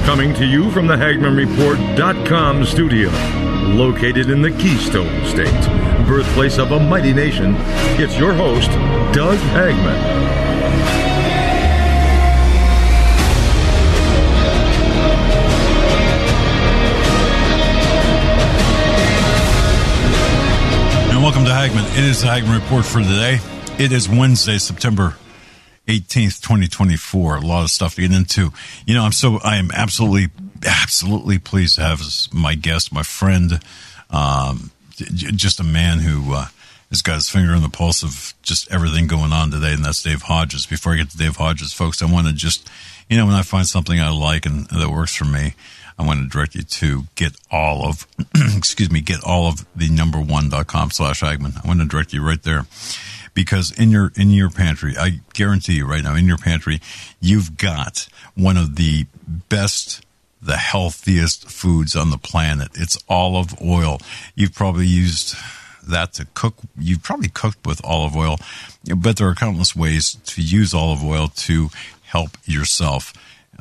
Coming to you from the HagmannReport.com studio, located in the Keystone State, birthplace of a mighty nation, it's your host, Doug Hagmann. Welcome to Hagmann. It is the Hagmann Report for today. It is Wednesday, September 18th, 2024. A lot of stuff to get into. You know, I am absolutely pleased to have as my guest, my friend, just a man who has got his finger on the pulse of just everything going on today, and that's Dave Hodges. Before I get to Dave Hodges, folks, I want to just, when I find something I like and that works for me, I want to direct you to get all of the number1.com/Hagmann. I want to direct you right there, because in your pantry, I guarantee you right now, in your pantry, you've got one of the best, the healthiest foods on the planet. It's olive oil. You've probably used that to cook. You've probably cooked with olive oil, but there are countless ways to use olive oil to help yourself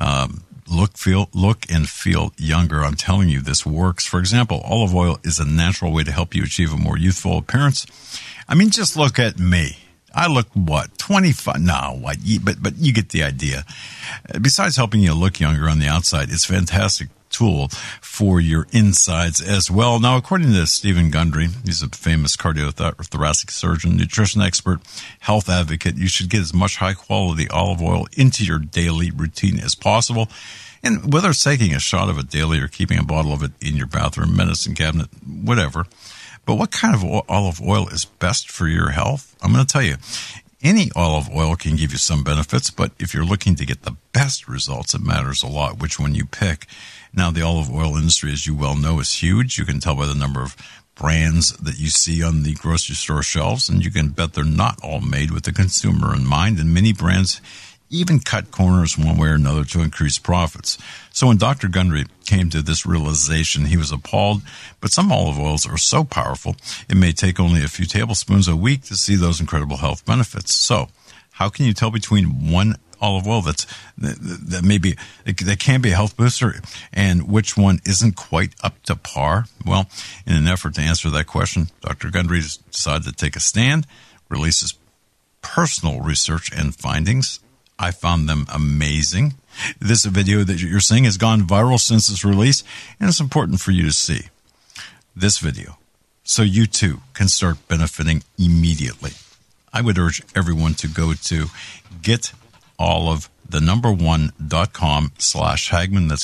look and feel younger. I'm telling you, this works. For example, olive oil is a natural way to help you achieve a more youthful appearance. I mean, just look at me. I look, 25? No, what? But you get the idea. Besides helping you look younger on the outside, it's a fantastic tool for your insides as well. Now, according to Stephen Gundry, he's a famous cardiothoracic surgeon, nutrition expert, health advocate, you should get as much high-quality olive oil into your daily routine as possible. And whether it's taking a shot of it daily or keeping a bottle of it in your bathroom, medicine cabinet, whatever. But what kind of olive oil is best for your health? I'm going to tell you. Any olive oil can give you some benefits, but if you're looking to get the best results, it matters a lot which one you pick. Now, the olive oil industry, as you well know, is huge. You can tell by the number of brands that you see on the grocery store shelves, and you can bet they're not all made with the consumer in mind, and many brands even cut corners one way or another to increase profits. So when Dr. Gundry came to this realization, he was appalled, but some olive oils are so powerful, it may take only a few tablespoons a week to see those incredible health benefits. So how can you tell between one olive oil that can be a health booster and which one isn't quite up to par? Well, in an effort to answer that question, Dr. Gundry decided to take a stand, release his personal research and findings. I found them amazing. This video that you're seeing has gone viral since its release, and it's important for you to see this video so you too can start benefiting immediately. I would urge everyone to go to getolive1.com/Hagmann. That's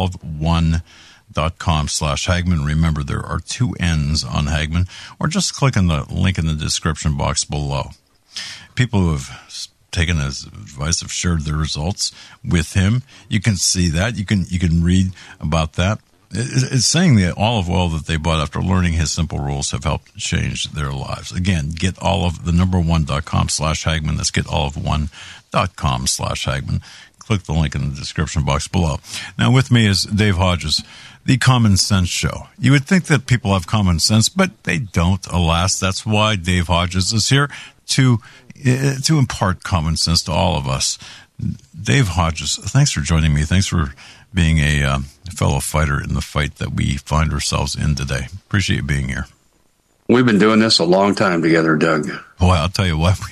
getolive1.com/Hagmann. Remember, there are two N's on Hagmann, or just click on the link in the description box below. People who have taken his advice have shared their results with him. You can see that. You can read about that. It's saying the olive oil that they bought after learning his simple rules have helped change their lives. Again, getolive1.com/Hagmann. That's getolive1.com/Hagmann. Click the link in the description box below. Now, with me is Dave Hodges, the Common Sense Show. You would think that people have common sense, but they don't, alas. That's why Dave Hodges is here to impart common sense to all of us. Dave Hodges, thanks for joining me. Thanks for being a fellow fighter in the fight that we find ourselves in today. Appreciate you being here. We've been doing this a long time together, Doug. Well, I'll tell you what,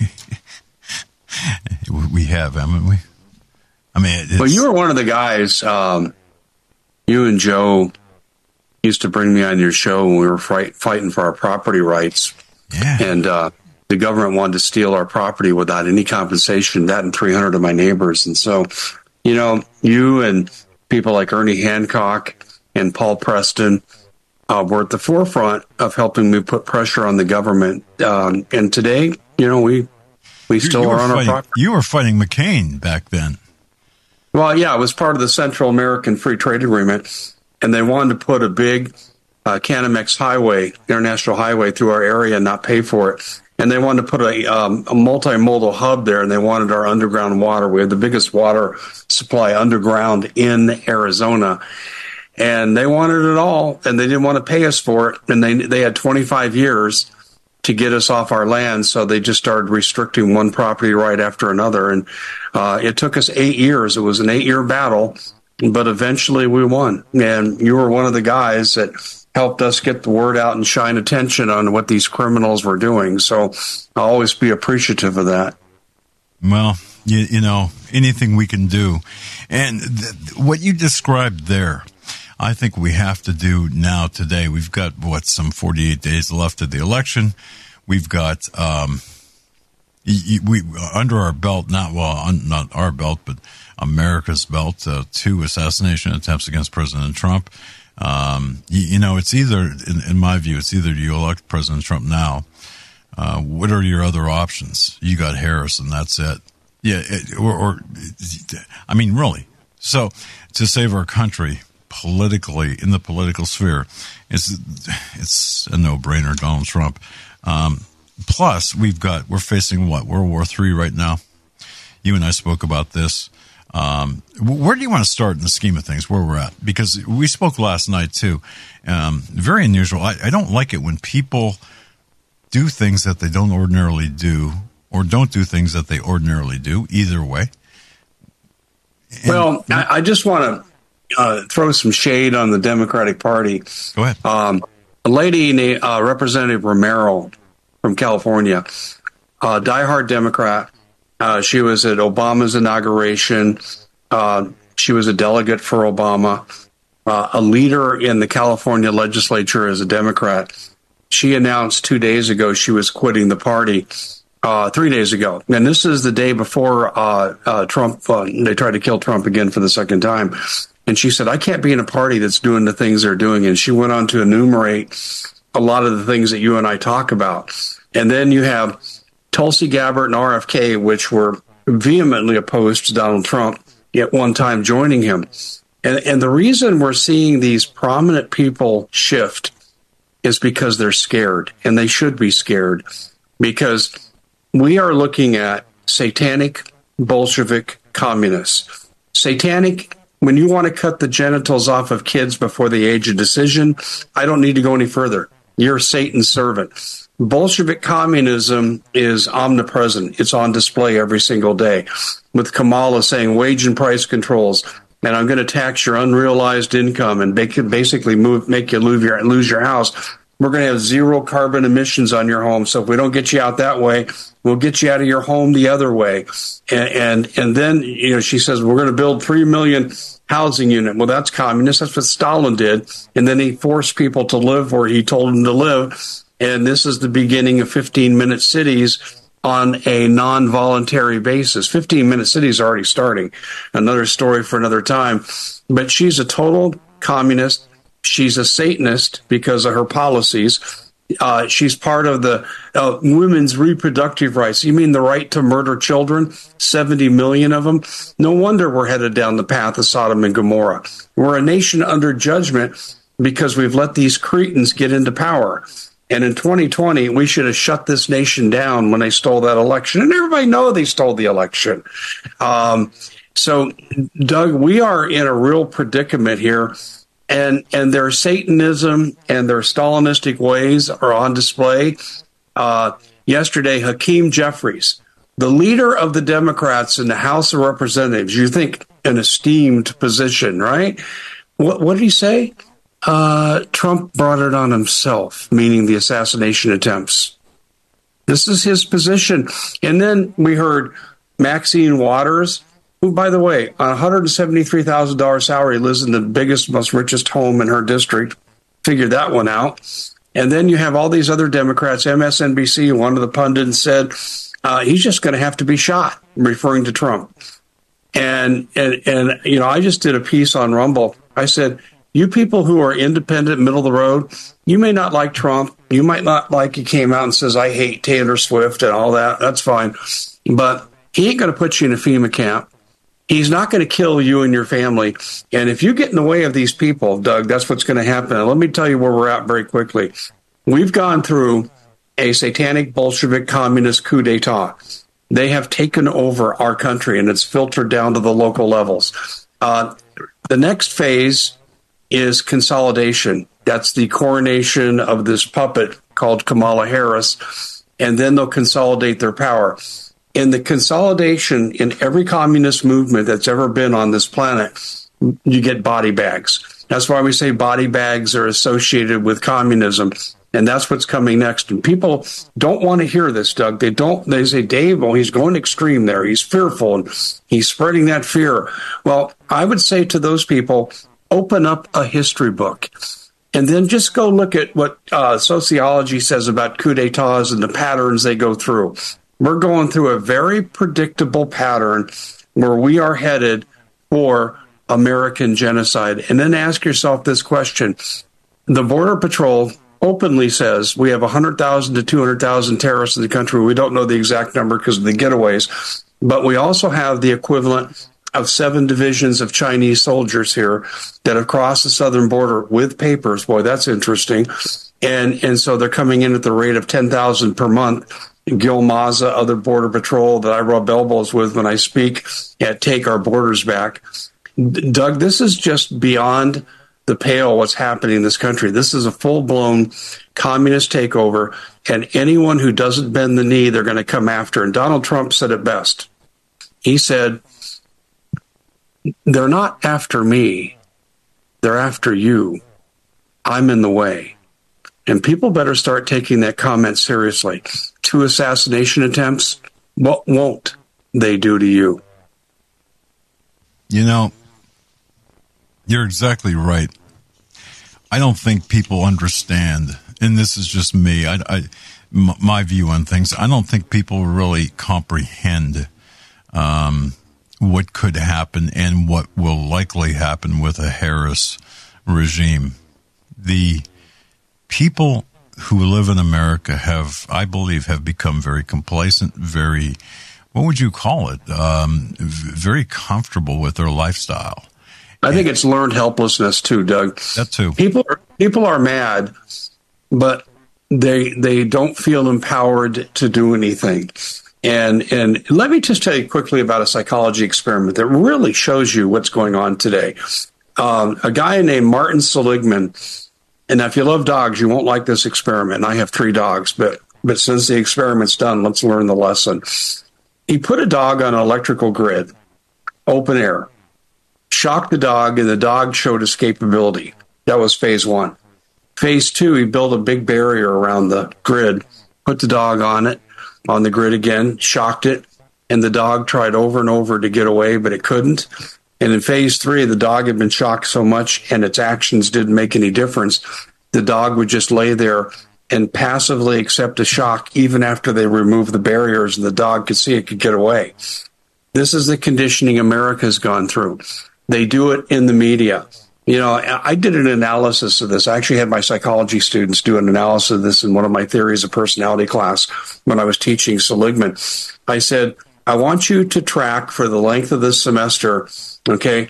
we have, haven't we? I mean, well, you were one of the guys, you and Joe used to bring me on your show when we were fighting for our property rights. Yeah. And the government wanted to steal our property without any compensation, that and 300 of my neighbors. And so, you and people like Ernie Hancock and Paul Preston were at the forefront of helping me put pressure on the government. And today, we still are on our property. You were fighting McCain back then. Well, yeah, it was part of the Central American Free Trade Agreement, and they wanted to put a big Canamex highway, international highway, through our area and not pay for it. And they wanted to put a multimodal hub there, and they wanted our underground water. We had the biggest water supply underground in Arizona, and they wanted it all, and they didn't want to pay us for it. And they had 25 years to get us off our land, so they just started restricting one property right after another. And it took us 8 years. It was an 8-year battle, but eventually we won. And you were one of the guys that helped us get the word out and shine attention on what these criminals were doing. So I'll always be appreciative of that. Well, you know, anything we can do. And what you described there, I think we have to do now today. We've got, some 48 days left of the election. We've got, we under our belt, not our belt, but America's belt, 2 assassination attempts against President Trump. You know, it's either, in my view, it's either you elect President Trump now. What are your other options? You got Harris, and that's it. Yeah, I mean, really. So, to save our country politically, in the political sphere, it's a no-brainer, Donald Trump. Plus, we're facing what? World War III right now. You and I spoke about this. Where do you want to start in the scheme of things, where we're at? Because we spoke last night, too. Very unusual. I don't like it when people do things that they don't ordinarily do, or don't do things that they ordinarily do, either way. Well, I just want to throw some shade on the Democratic Party. Go ahead. A lady named Representative Romero from California, diehard Democrat. She was at Obama's inauguration. She was a delegate for Obama, a leader in the California legislature as a Democrat. She announced 2 days ago she was quitting the party. 3 days ago. And this is the day before Trump, they tried to kill Trump again for the second time. And she said, I can't be in a party that's doing the things they're doing. And she went on to enumerate a lot of the things that you and I talk about. And then you have Tulsi Gabbard and RFK, which were vehemently opposed to Donald Trump, at one time joining him. And the reason we're seeing these prominent people shift is because they're scared. And they should be scared, because we are looking at satanic, Bolshevik communists. Satanic, when you want to cut the genitals off of kids before the age of decision, I don't need to go any further. You're Satan's servant. Bolshevik communism is omnipresent. It's on display every single day, with Kamala saying wage and price controls, and I'm going to tax your unrealized income and basically make you lose your house. We're going to have zero carbon emissions on your home. So if we don't get you out that way, we'll get you out of your home the other way. And then, she says, we're going to build 3 million housing units. Well, that's communist. That's what Stalin did. And then he forced people to live where he told them to live. And this is the beginning of 15-minute cities on a non-voluntary basis. 15-minute cities are already starting. Another story for another time. But she's a total communist. She's a Satanist because of her policies. She's part of the women's reproductive rights. You mean the right to murder children? 70 million of them? No wonder we're headed down the path of Sodom and Gomorrah. We're a nation under judgment because we've let these cretins get into power. And in 2020, we should have shut this nation down when they stole that election. And everybody knows they stole the election. So, Doug, we are in a real predicament here. And their Satanism and their Stalinistic ways are on display. Yesterday, Hakeem Jeffries, the leader of the Democrats in the House of Representatives, you think an esteemed position, right? What did he say? Trump brought it on himself, meaning the assassination attempts. This is his position. And then we heard Maxine Waters, who, by the way, on a $173,000 salary, lives in the biggest, most richest home in her district. Figured that one out. And then you have all these other Democrats. MSNBC, one of the pundits said, he's just going to have to be shot, referring to Trump. And I just did a piece on Rumble. I said, you people who are independent, middle of the road, you may not like Trump. You might not like he came out and says, I hate Taylor Swift and all that. That's fine. But he ain't going to put you in a FEMA camp. He's not going to kill you and your family. And if you get in the way of these people, Doug, that's what's going to happen. And let me tell you where we're at very quickly. We've gone through a satanic Bolshevik communist coup d'etat. They have taken over our country, and it's filtered down to the local levels. The next phase is consolidation. That's the coronation of this puppet called Kamala Harris, and then they'll consolidate their power. In the consolidation in every communist movement that's ever been on this planet, you get body bags. That's why we say body bags are associated with communism. And that's what's coming next. And people don't want to hear this, Doug. They say, Dave, well, he's going extreme there. He's fearful and he's spreading that fear. Well, I would say to those people, open up a history book and then just go look at what sociology says about coup d'etats and the patterns they go through. We're going through a very predictable pattern where we are headed for American genocide. And then ask yourself this question. The Border Patrol openly says we have 100,000 to 200,000 terrorists in the country. We don't know the exact number because of the getaways, but we also have the equivalent of 7 divisions of Chinese soldiers here that have crossed the southern border with papers. Boy, that's interesting. And so they're coming in at the rate of 10,000 per month. Gil Maza, other Border Patrol that I rub elbows with when I speak at Take Our Borders Back. Doug, this is just beyond the pale what's happening in this country. This is a full-blown communist takeover, and anyone who doesn't bend the knee, they're going to come after. And Donald Trump said it best. He said, they're not after me. They're after you. I'm in the way. And people better start taking that comment seriously. 2 assassination attempts, what won't they do to you? You know, you're exactly right. I don't think people understand, and this is just me, my view on things. I don't think people really comprehend what could happen and what will likely happen with a Harris regime. The people who live in America I believe, have become very complacent, very, what would you call it? Very comfortable with their lifestyle. I think it's learned helplessness too, Doug. That too. People are mad, but they don't feel empowered to do anything. And let me just tell you quickly about a psychology experiment that really shows you what's going on today. A guy named Martin Seligman, and if you love dogs, you won't like this experiment. And I have 3 dogs, but since the experiment's done, let's learn the lesson. He put a dog on an electrical grid, open air. Shocked the dog, and the dog showed escapability. That was phase 1. Phase 2, he built a big barrier around the grid, put the dog on it, on the grid again, shocked it, and the dog tried over and over to get away, but it couldn't. And in phase 3, the dog had been shocked so much and its actions didn't make any difference. The dog would just lay there and passively accept a shock even after they removed the barriers and the dog could see it could get away. This is the conditioning America's gone through. They do it in the media. You know, I did an analysis of this. I actually had my psychology students do an analysis of this in one of my theories of personality class when I was teaching Seligman. I said, I want you to track for the length of this semester, okay,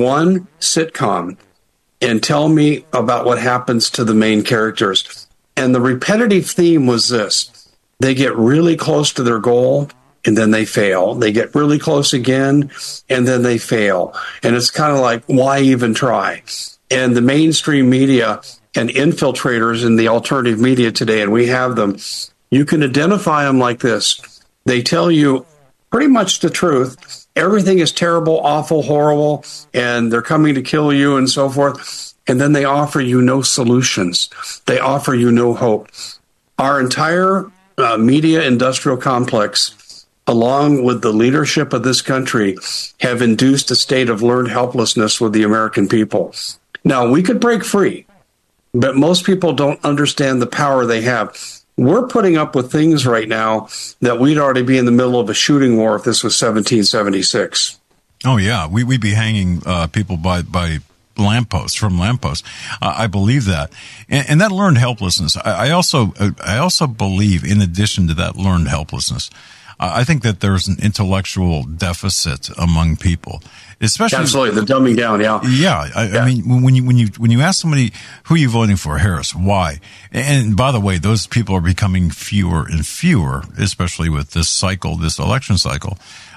1 sitcom and tell me about what happens to the main characters. And the repetitive theme was this. They get really close to their goal, and then they fail. They get really close again, and then they fail. And it's kind of like, why even try? And the mainstream media and infiltrators in the alternative media today, and we have them, you can identify them like this. They tell you pretty much the truth. Everything is terrible, awful, horrible, and they're coming to kill you and so forth. And then they offer you no solutions. They offer you no hope. Our entire media industrial complex, along with the leadership of this country, have induced a state of learned helplessness with the American people. Now, we could break free, but most people don't understand the power they have. We're putting up with things right now that we'd already be in the middle of a shooting war if this was 1776. Oh, yeah. We'd be hanging people by lampposts, from lampposts. I believe that. And that learned helplessness, I also believe, in addition to that learned helplessness, I think that there's an intellectual deficit among people, especially absolutely the dumbing down. Yeah. I mean, when you ask somebody, who are you voting for, Harris? Why? And by the way, those people are becoming fewer and fewer, especially with this cycle, this election cycle.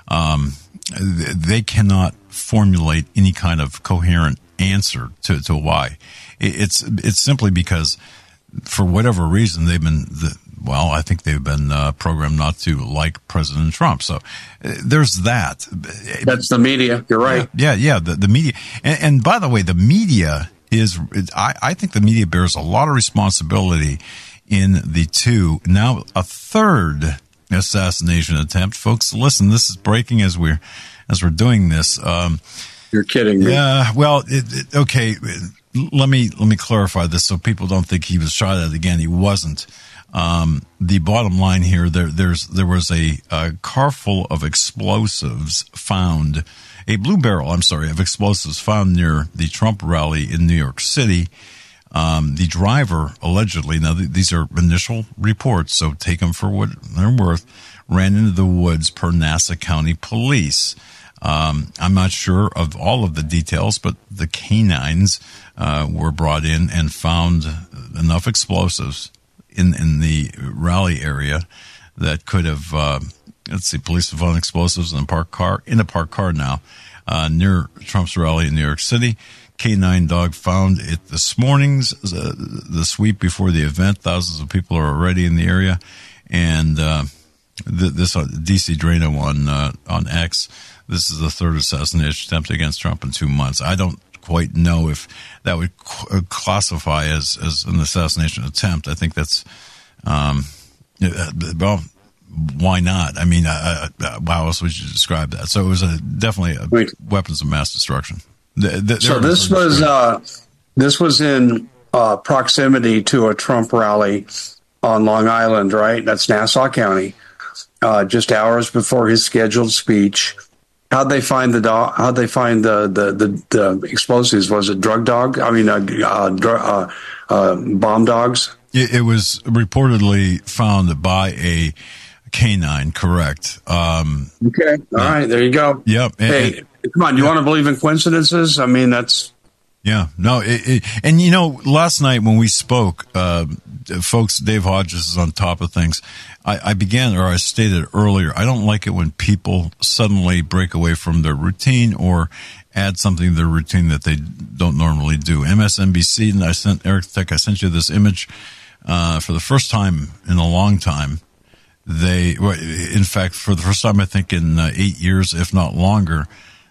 They cannot formulate any kind of coherent answer to why. It's simply because, for whatever reason, well, I think they've been programmed not to like President Trump. So there's that. That's the media. You're right. Yeah. The media. And by the way, the media I think the media bears a lot of responsibility in the two, now a third assassination attempt. Folks, listen, this is breaking as we're doing this. You're kidding me. Yeah. Well, okay. Let me clarify this so people don't think he was shot at again. He wasn't. The bottom line here, there was a car full of explosives found, a blue barrel, of explosives found near the Trump rally in New York City. The driver allegedly, now these are initial reports, so take them for what they're worth, ran into the woods per Nassau County Police. I'm not sure of all of the details, but the canines were brought in and found enough explosives in the rally area that could have, police have found explosives in a parked car now, near Trump's rally in New York City. K9 dog found it this morning's, the sweep before the event. Thousands of people are already in the area. And, this DC Drano on X, this is the third assassination attempt against Trump in 2 months. I don't quite know if that would classify as an assassination attempt. I think that's, well, why not? I mean, how else would you describe that? So it was definitely weapons of mass destruction. So this was in proximity to a Trump rally on Long Island, right? That's Nassau County. Just hours before his scheduled speech. How'd they find the dog? How'd they find the explosives? Was it drug dog? I mean, bomb dogs? It was reportedly found by a canine, correct. Okay. All right. There you go. Yep. Hey, come on. You want to believe in coincidences? I mean, that's... Yeah, no, and you know, last night when we spoke, folks, Dave Hodges is on top of things. I stated earlier, I don't like it when people suddenly break away from their routine or add something to their routine that they don't normally do. MSNBC, and I sent you this image, for the first time in a long time. In fact, for the first time, I think in 8 years, if not longer,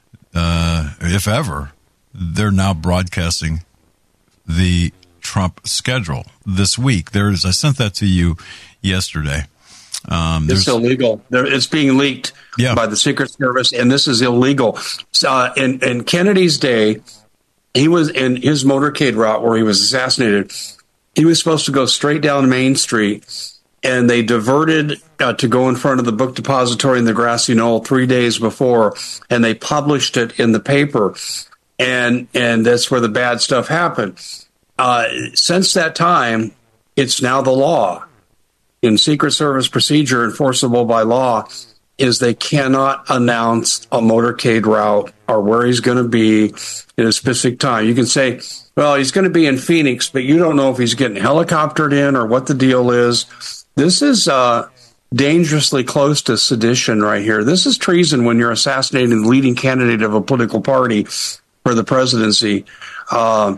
if ever, they're now broadcasting the Trump schedule this week. There it is. I sent that to you yesterday. It's illegal. It's being leaked by the Secret Service, and this is illegal. In Kennedy's day, he was in his motorcade route where he was assassinated. He was supposed to go straight down Main Street, and they diverted to go in front of the book depository in the grassy knoll 3 days before, and they published it in the paper. And that's where the bad stuff happened. Since that time, it's now the law. In Secret Service procedure enforceable by law is they cannot announce a motorcade route or where he's going to be in a specific time. You can say, well, he's going to be in Phoenix, but you don't know if he's getting helicoptered in or what the deal is. This is dangerously close to sedition right here. This is treason when you're assassinating the leading candidate of a political party for the presidency. But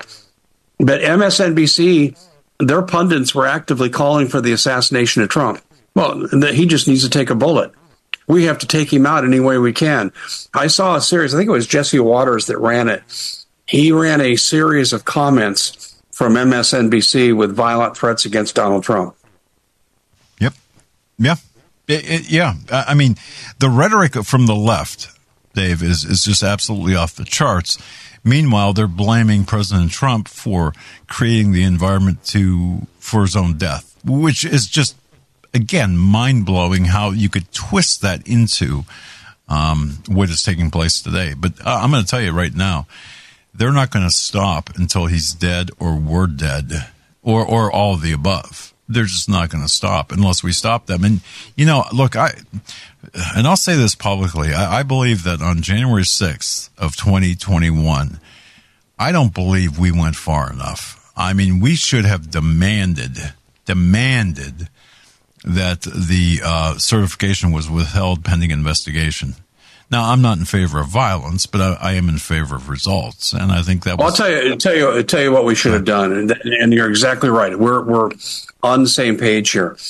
MSNBC, their pundits were actively calling for the assassination of Trump. Well, he just needs to take a bullet. We have to take him out any way we can. I saw a series, I think it was Jesse Waters that ran it. He ran a series of comments from MSNBC with violent threats against Donald Trump. Yep. Yeah. Yeah. I mean, the rhetoric from the left, Dave, is just absolutely off the charts. Meanwhile, they're blaming President Trump for creating the environment for his own death, which is just, again, mind-blowing how you could twist that into what is taking place today. But I'm going to tell you right now, they're not going to stop until he's dead or we're dead or all of the above. They're just not going to stop unless we stop them. And, you know, look, I'll say this publicly. I believe that on January 6th of 2021, I don't believe we went far enough. I mean, we should have demanded that the certification was withheld pending investigation. Now, I'm not in favor of violence, but I am in favor of results, and I think that. I'll tell you what we should have done, and you're exactly right. We're on the same page here.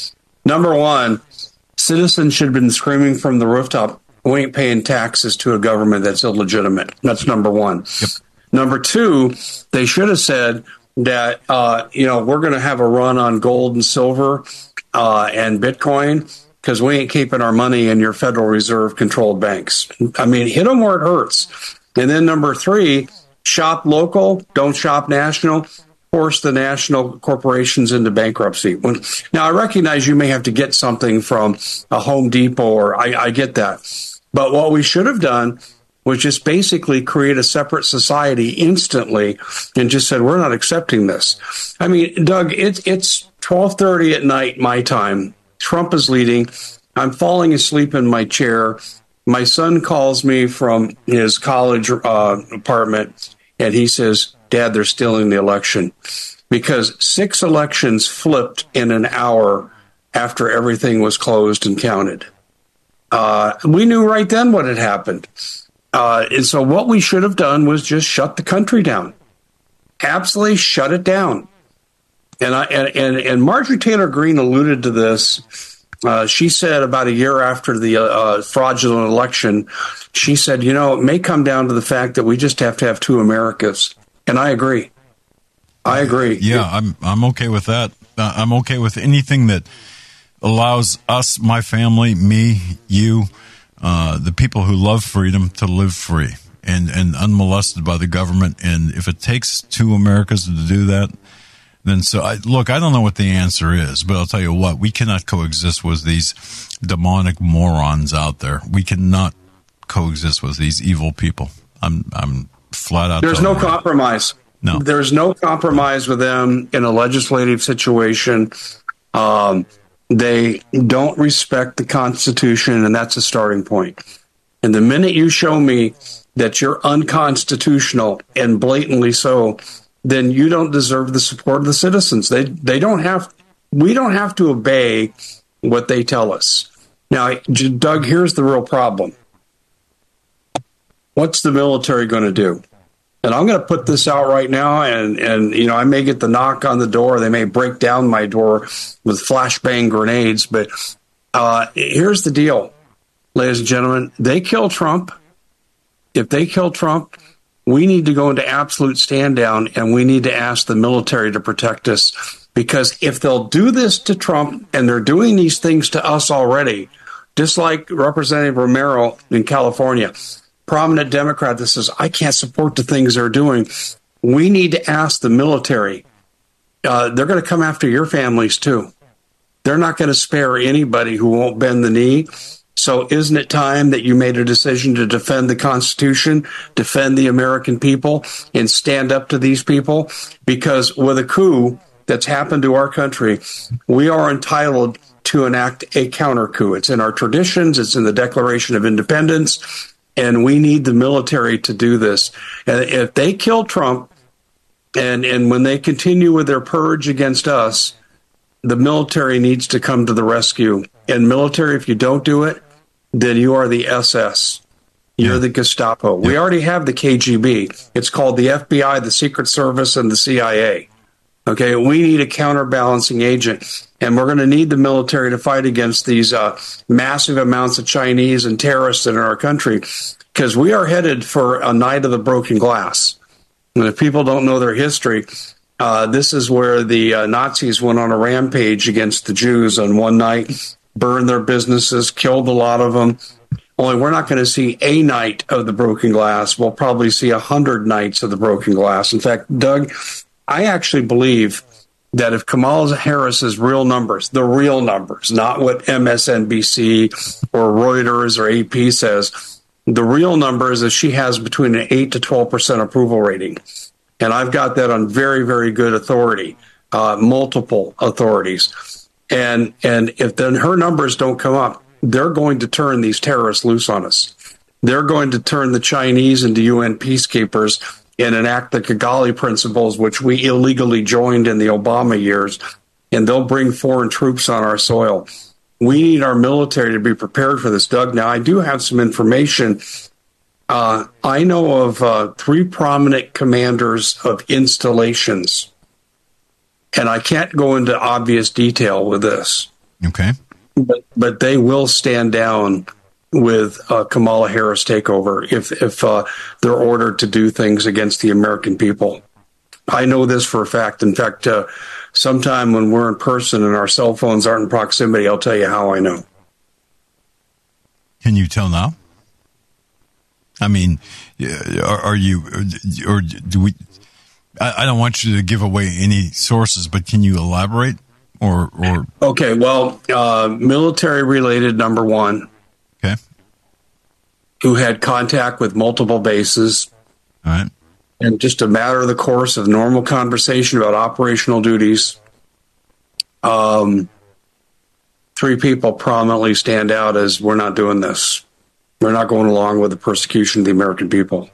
Number one, citizens should have been screaming from the rooftop, we ain't paying taxes to a government that's illegitimate. That's number one. Yep. Number two, they should have said that, we're going to have a run on gold and silver and Bitcoin because we ain't keeping our money in your Federal Reserve controlled banks. I mean, hit them where it hurts. And then number three, shop local, don't shop national. Force the national corporations into bankruptcy. Now, I recognize you may have to get something from a Home Depot, or I get that. But what we should have done was just basically create a separate society instantly and just said, we're not accepting this. I mean, Doug, it's 12:30 at night, my time. Trump is leading. I'm falling asleep in my chair. My son calls me from his college apartment, and he says, Dad, they're stealing the election, because 6 elections flipped in an hour after everything was closed and counted. We knew right then what had happened. And so what we should have done was just shut the country down. Absolutely shut it down. And Marjorie Taylor Greene alluded to this. She said about a year after the fraudulent election, she said, it may come down to the fact that we just have to have 2 Americas. And I agree. Yeah, I'm okay with that. I'm okay with anything that allows us, my family, me, you, the people who love freedom to live free and unmolested by the government. And if it takes 2 Americas to do that, then I don't know what the answer is, but I'll tell you what, we cannot coexist with these demonic morons out there. We cannot coexist with these evil people. I'm flat out. There's no compromise. No. There's no compromise with them in a legislative situation. They don't respect the Constitution, and that's a starting point. And the minute you show me that you're unconstitutional, and blatantly so, then you don't deserve the support of the citizens. We don't have to obey what they tell us. Now, Doug, here's the real problem. What's the military going to do? And I'm going to put this out right now, and I may get the knock on the door. They may break down my door with flashbang grenades. But here's the deal, ladies and gentlemen. They kill Trump. If they kill Trump, we need to go into absolute stand down, and we need to ask the military to protect us. Because if they'll do this to Trump, and they're doing these things to us already, just like Representative Romero in California, prominent Democrat that says, I can't support the things they're doing. We need to ask the military. They're going to come after your families, too. They're not going to spare anybody who won't bend the knee. So isn't it time that you made a decision to defend the Constitution, defend the American people, and stand up to these people? Because with a coup that's happened to our country, we are entitled to enact a counter coup. It's in our traditions. It's in the Declaration of Independence. And we need the military to do this. And if they kill Trump, and when they continue with their purge against us, the military needs to come to the rescue. And military, if you don't do it, then you are the SS. You're the Gestapo. We already have the KGB. It's called the FBI, the Secret Service, and the CIA. Okay, we need a counterbalancing agent. And we're going to need the military to fight against these massive amounts of Chinese and terrorists in our country, because we are headed for a night of the broken glass. And if people don't know their history, this is where the Nazis went on a rampage against the Jews on one night, burned their businesses, killed a lot of them. Only we're not going to see a night of the broken glass. We'll probably see 100 nights of the broken glass. In fact, Doug, I actually believe that if Kamala Harris's real numbers, the real numbers, not what MSNBC or Reuters or AP says, the real numbers is she has between an 8 to 12% approval rating. And I've got that on very, very good authority, multiple authorities. And if then her numbers don't come up, they're going to turn these terrorists loose on us. They're going to turn the Chinese into UN peacekeepers and enact the Kigali principles, which we illegally joined in the Obama years, and they'll bring foreign troops on our soil. We need our military to be prepared for this, Doug. Now, I do have some information. I know of 3 prominent commanders of installations, and I can't go into obvious detail with this, Okay. But they will stand down with Kamala Harris takeover if they're ordered to do things against the American people. I know this for a fact. In fact, sometime when we're in person and our cell phones aren't in proximity, I'll tell you how I know. Can you tell now? I mean, are you, or do we, I don't want you to give away any sources, but can you elaborate? Or Okay, well, military related, number one. Okay. Who had contact with multiple bases. All right. And just a matter of the course of normal conversation about operational duties, 3 people prominently stand out as we're not doing this. We're not going along with the persecution of the American people.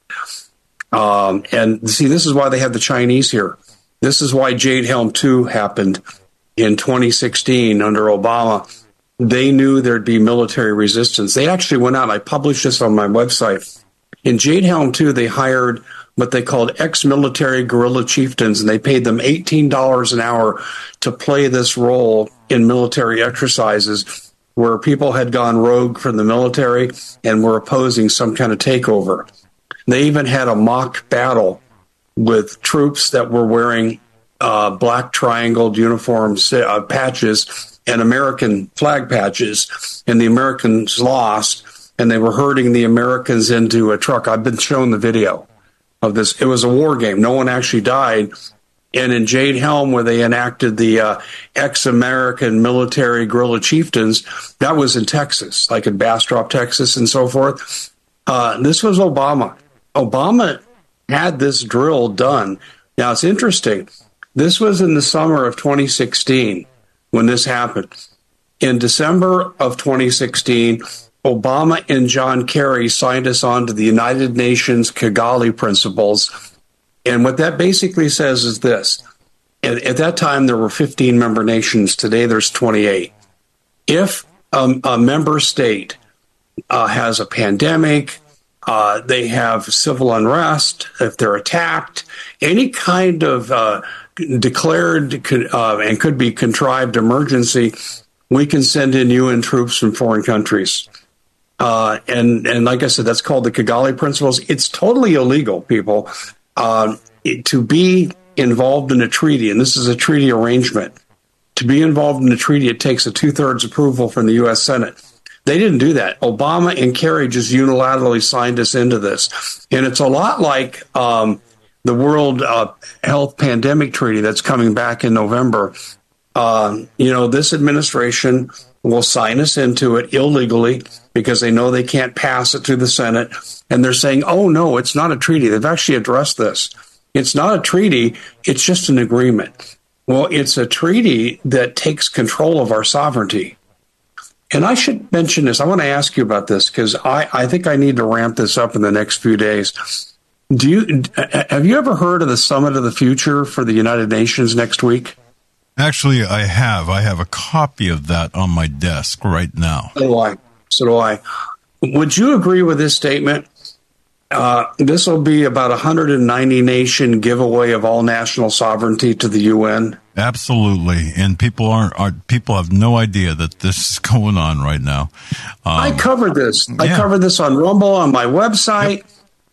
And see, this is why they have the Chinese here. This is why Jade Helm 2 happened in 2016 under Obama. They knew there'd be military resistance. They actually went out, and I published this on my website. In Jade Helm 2, they hired what they called ex-military guerrilla chieftains, and they paid them $18 an hour to play this role in military exercises where people had gone rogue from the military and were opposing some kind of takeover. They even had a mock battle with troops that were wearing black triangled uniforms, patches, and American flag patches, and the Americans lost, and they were herding the Americans into a truck. I've been shown the video of this. It was a war game. No one actually died. And in Jade Helm, where they enacted the ex-American military guerrilla chieftains, that was in Texas, like in Bastrop, Texas, and so forth. This was Obama. Obama had this drill done. Now, it's interesting. This was in the summer of 2016 when this happened. In December of 2016, Obama and John Kerry signed us on to the United Nations Kigali Principles. And what that basically says is this. At that time, there were 15 member nations. Today, there's 28. If a member state has a pandemic, they have civil unrest, if they're attacked, any kind of declared and could be contrived emergency, we can send in UN troops from foreign countries. And like I said, that's called the Kigali Principles. It's totally illegal, people, to be involved in a treaty, and this is a treaty arrangement. To be involved in a treaty, it takes a 2/3 approval from the U.S. Senate. They didn't do that. Obama and Kerry just unilaterally signed us into this. And it's a lot like the World Health Pandemic Treaty that's coming back in November. This administration will sign us into it illegally because they know they can't pass it through the Senate. And they're saying, oh, no, it's not a treaty. They've actually addressed this. It's not a treaty. It's just an agreement. Well, it's a treaty that takes control of our sovereignty. And I should mention this. I want to ask you about this because I think I need to ramp this up in the next few days. Have you ever heard of the Summit of the Future for the United Nations next week? Actually, I have. I have a copy of that on my desk right now. So do I. Would you agree with this statement? This will be about 190 nation giveaway of all national sovereignty to the UN. Absolutely, and people people have no idea that this is going on right now. I covered this. Yeah. I covered this on Rumble on my website,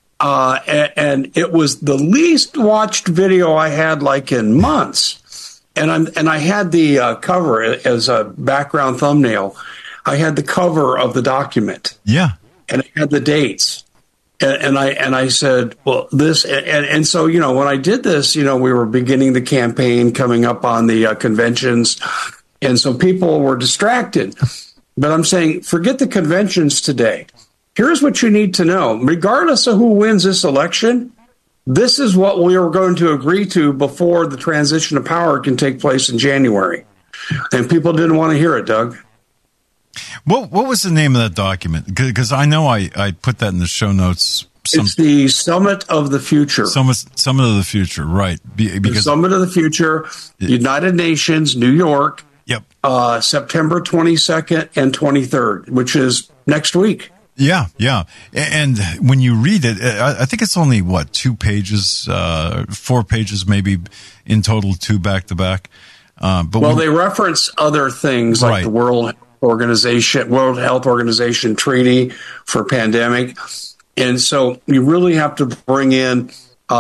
and it was the least watched video I had like in months. And I had the cover as a background thumbnail. I had the cover of the document. Yeah, and I had the dates. And I said, well, this, and so, when I did this, we were beginning the campaign, coming up on the conventions. And so people were distracted. But I'm saying, forget the conventions today. Here's what you need to know. Regardless of who wins this election, this is what we are going to agree to before the transition of power can take place in January. And people didn't want to hear it, Doug. What was the name of that document? Because I know I put that in the show notes. It's the Summit of the Future. Summit of the Future, right. The Summit of the Future, United Nations, New York, yep. September 22nd and 23rd, which is next week. Yeah. And when you read it, I think it's only, 2 pages, 4 pages maybe in total, 2 back-to-back. But they reference other things like the World Health Organization Treaty for pandemic. And so you really have to bring in,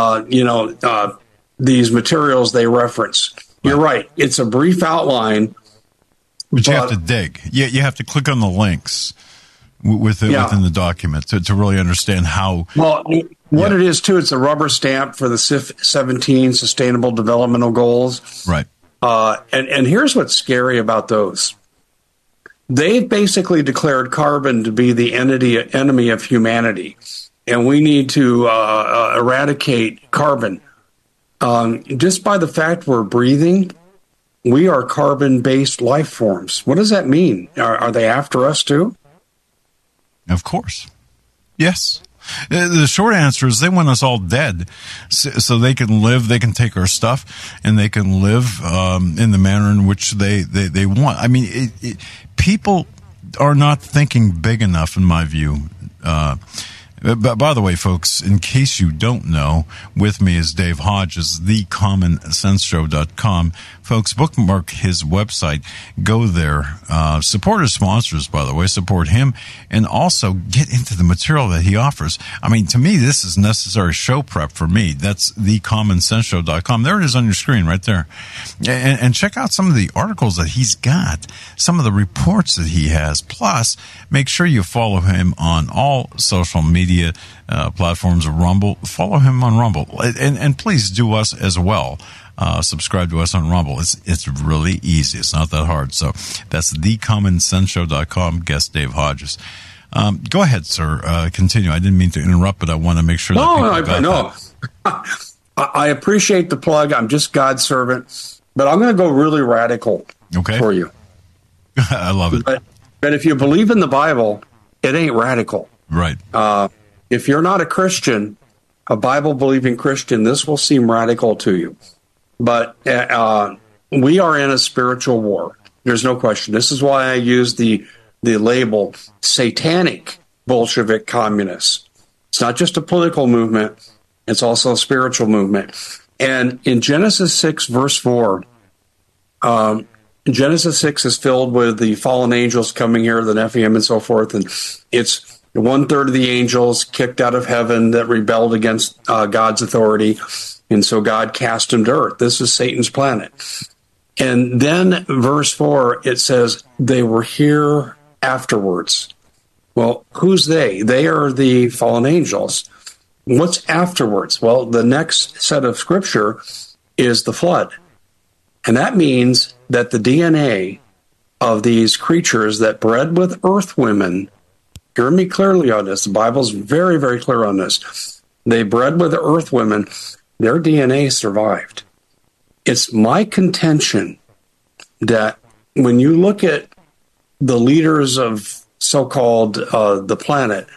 these materials they reference. You're right. It's a brief outline. But you have to dig. You have to click on the links within the document to really understand how. Well, what it is, too, it's a rubber stamp for the 17 Sustainable Developmental Goals. Right. And here's what's scary about those. They've basically declared carbon to be the enemy of humanity, and we need to eradicate carbon. Just by the fact we're breathing, we are carbon-based life forms. What does that mean? Are they after us too? Of course. Yes. The short answer is they want us all dead so they can live, they can take our stuff, and they can live in the manner in which they want. I mean, people are not thinking big enough, in my view. But by the way, folks, in case you don't know, with me is Dave Hodges, thecommonsenseshow.com. Folks, bookmark his website. Go there. Support his sponsors, by the way. Support him. And also get into the material that he offers. I mean, to me, this is necessary show prep for me. That's thecommonsenseshow.com. There it is on your screen right there. And check out some of the articles that he's got, some of the reports that he has. Plus, make sure you follow him on all social media platforms. Rumble, follow him on Rumble, and please do us as well. Subscribe to us on Rumble. It's really easy. It's not that hard. So that's thecommonsenseshow.com. Guest Dave Hodges. Go ahead, sir. Continue. I didn't mean to interrupt, but I want to make sure I appreciate the plug. I'm just God's servant, but I'm going to go really radical for you. I love it. But if you believe in the Bible, it ain't radical. Right. If you're not a Christian, a Bible-believing Christian, this will seem radical to you. But we are in a spiritual war. There's no question. This is why I use the label satanic Bolshevik communists. It's not just a political movement. It's also a spiritual movement. And in Genesis 6, verse 4, Genesis 6 is filled with the fallen angels coming here, the Nephilim and so forth. And it's 1/3 of the angels kicked out of heaven that rebelled against God's authority. And so God cast them to earth. This is Satan's planet. And then verse 4, it says, they were here afterwards. Well, who's they? They are the fallen angels. What's afterwards? Well, the next set of scripture is the flood. And that means that the DNA of these creatures that bred with earth women, hear me clearly on this, the Bible's very, very clear on this. They bred with earth women, their DNA survived. It's my contention that when you look at the leaders of so-called the planet,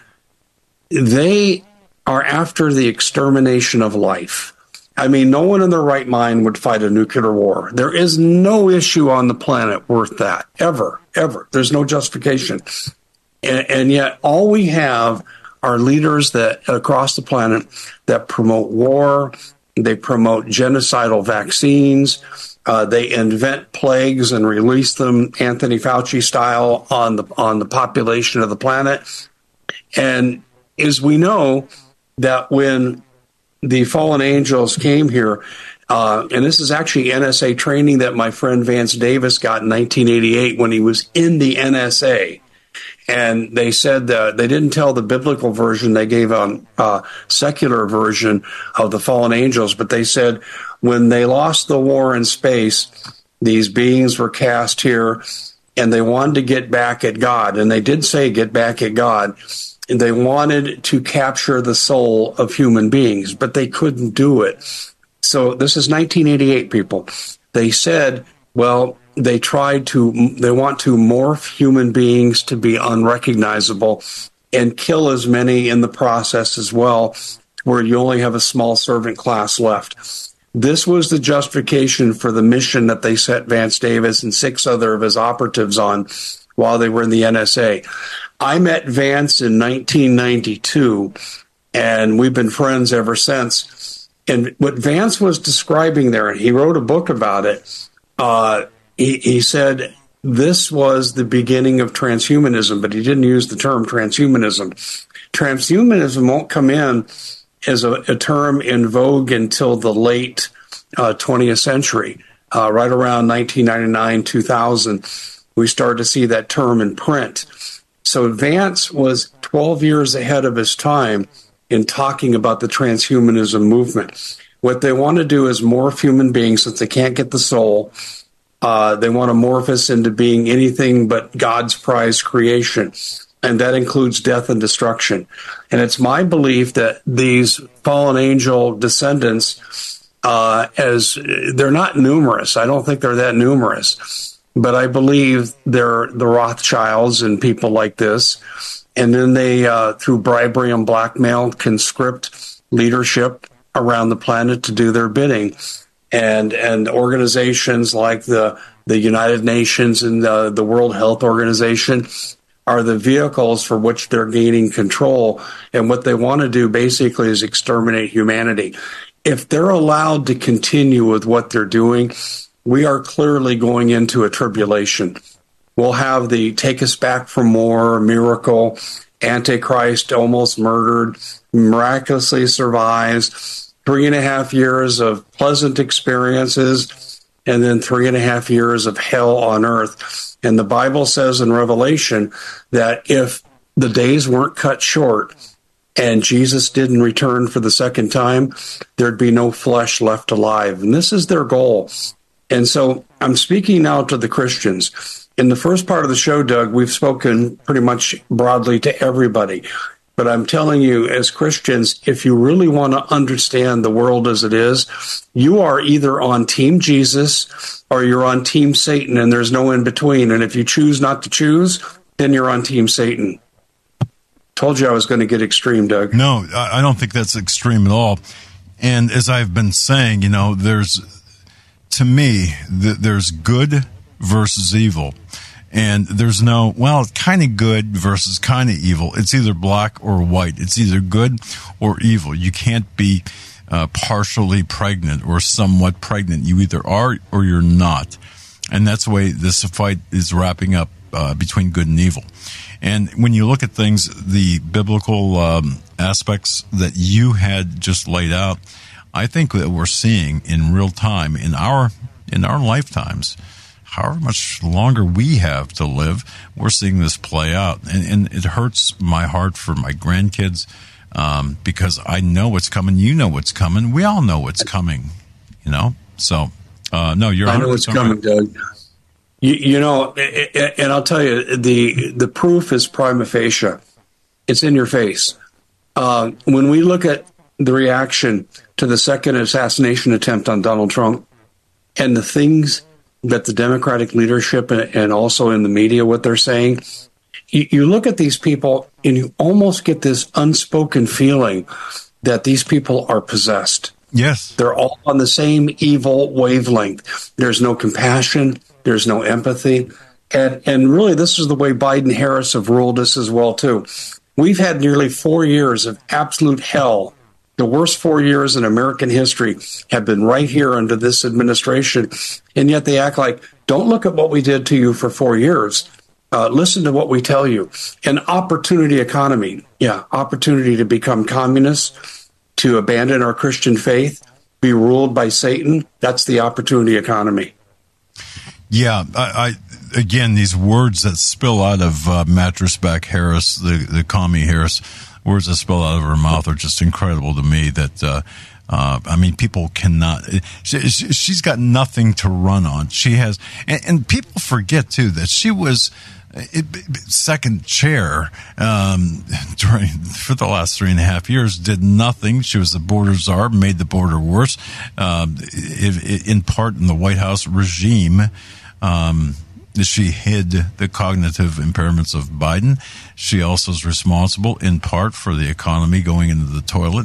they are after the extermination of life. I mean, no one in their right mind would fight a nuclear war. There is no issue on the planet worth that, ever. There's no justification. And yet all we have are leaders that across the planet that promote war, they promote genocidal vaccines, they invent plagues and release them Anthony Fauci style on the population of the planet. And as we know that when the fallen angels came here, and this is actually NSA training that my friend Vance Davis got in 1988 when he was in the NSA. And they said that they didn't tell the biblical version. They gave a secular version of the fallen angels. But they said when they lost the war in space, these beings were cast here and they wanted to get back at God. And they did say get back at God. And they wanted to capture the soul of human beings, but they couldn't do it. So this is 1988, people. They said, well, they want to morph human beings to be unrecognizable and kill as many in the process as well, where you only have a small servant class left. This was the justification for the mission that they set Vance Davis and 6 other of his operatives on while they were in the NSA. I met Vance in 1992, and we've been friends ever since. And what Vance was describing there, and he wrote a book about it, he said this was the beginning of transhumanism, but he didn't use the term transhumanism. Transhumanism won't come in as a term in vogue until the late 20th century. Right around 1999, 2000, we started to see that term in print. So Vance was 12 years ahead of his time in talking about the transhumanism movement. What they want to do is morph human beings since they can't get the soul. They want to morph us into being anything but God's prized creation. And that includes death and destruction. And it's my belief that these fallen angel descendants, as they're not numerous, I don't think they're that numerous, but I believe they're the Rothschilds and people like this. And then they, through bribery and blackmail, conscript leadership around the planet to do their bidding. And organizations like the United Nations and the World Health Organization are the vehicles for which they're gaining control. And what they want to do basically is exterminate humanity. If they're allowed to continue with what they're doing, we are clearly going into a tribulation. We'll have the take us back for more miracle, Antichrist almost murdered, miraculously survives, 3.5 years of pleasant experiences, and then 3.5 years of hell on earth. And the Bible says in Revelation that if the days weren't cut short and Jesus didn't return for the second time, there'd be no flesh left alive. And this is their goal. And so I'm speaking now to the Christians. In the first part of the show, Doug, we've spoken pretty much broadly to everybody. But I'm telling you, as Christians, if you really want to understand the world as it is, you are either on Team Jesus or you're on Team Satan, and there's no in between. And if you choose not to choose, then you're on Team Satan. Told you I was going to get extreme, Doug. No, I don't think that's extreme at all. And as I've been saying, there's good versus evil. And there's no, kind of good versus kind of evil. It's either black or white. It's either good or evil. You can't be partially pregnant or somewhat pregnant. You either are or you're not. And that's the way this fight is wrapping up between good and evil. And when you look at things, the biblical aspects that you had just laid out, I think that we're seeing in real time in our lifetimes. However much longer we have to live, we're seeing this play out. And it hurts my heart for my grandkids because I know what's coming. You know what's coming. We all know what's coming, So, no, you're I know what's coming, Doug. And I'll tell you, the proof is prima facie. It's in your face. When we look at the reaction to the second assassination attempt on Donald Trump and the things that the Democratic leadership and also in the media, what they're saying, you look at these people and you almost get this unspoken feeling that these people are possessed. Yes. They're all on the same evil wavelength. There's no compassion. There's no empathy. And really, this is the way Biden-Harris have ruled us as well, too. We've had nearly 4 years of absolute hell. The worst 4 years in American history have been right here under this administration. And yet they act like, don't look at what we did to you for 4 years. Listen to what we tell you. An opportunity economy. Yeah, opportunity to become communists, to abandon our Christian faith, be ruled by Satan. That's the opportunity economy. Yeah, again, these words that spill out of Mattress Back Harris, the commie Harris, words that spill out of her mouth are just incredible to me. That people cannot. She's got nothing to run on. She has, and people forget too that she was second chair for the last 3.5 years. Did nothing. She was the border czar, made the border worse. In part in the White House regime. She hid the cognitive impairments of Biden. She also is responsible in part for the economy going into the toilet.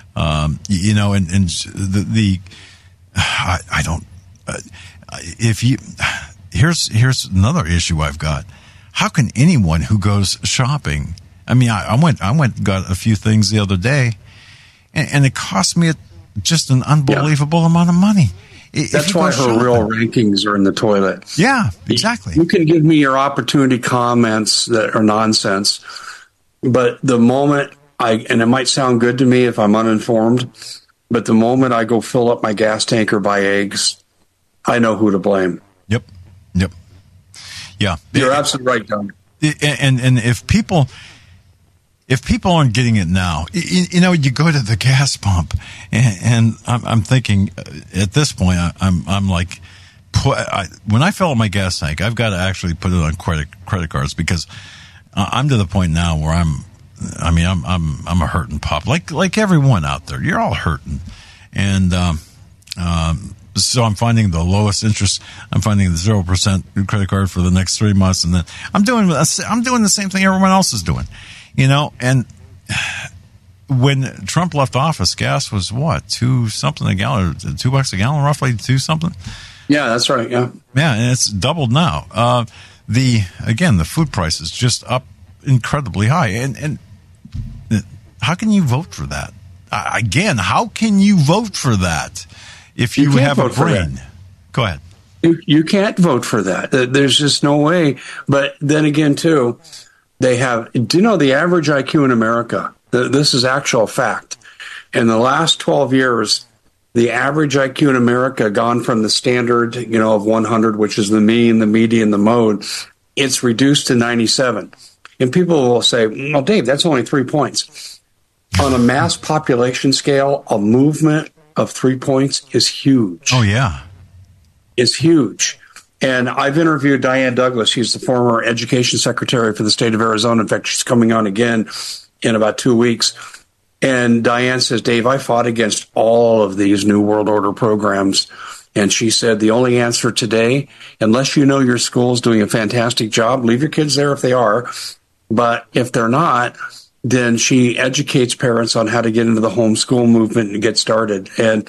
Here's another issue I've got. How can anyone who goes shopping? I mean, I went and got a few things the other day, and it cost me just an unbelievable amount of money. That's why her real rankings are in the toilet. Yeah, exactly. You can give me your opportunity comments that are nonsense, but the moment and it might sound good to me if I'm uninformed, but the moment I go fill up my gas tank or buy eggs, I know who to blame. Yep. Yeah. You're absolutely right, Don. And if people aren't getting it now, you go to the gas pump, and I'm thinking at this point, I'm like, when I fill up my gas tank, I've got to actually put it on credit cards, because I'm to the point now where I'm a hurting pup, like everyone out there. You're all hurting, and so I'm finding the lowest interest. I'm finding the 0% credit card for the next 3 months, and then I'm doing the same thing everyone else is doing, And when Trump left office, gas was what, $2 a gallon, $2 a gallon, roughly $2 something. Yeah, that's right. Yeah, and it's doubled now. The food price is just up incredibly high, and how can you vote for that? Again, how can you vote for that if you have a brain? Go ahead. You can't vote for that. There's just no way. But then again, too, they have. Do you know the average IQ in America? This is actual fact. In the last 12 years, the average IQ in America gone from the standard, of 100, which is the mean, the median, the mode. It's reduced to 97. And people will say, well, Dave, that's only 3 points. On a mass population scale, a movement of 3 points is huge. Oh, yeah. It's huge. And I've interviewed Diane Douglas. She's the former education secretary for the state of Arizona. In fact, she's coming on again in about 2 weeks. And Diane says, Dave, I fought against all of these New World Order programs. And she said, the only answer today, unless you know your school's doing a fantastic job, leave your kids there if they are. But if they're not, then she educates parents on how to get into the homeschool movement and get started. And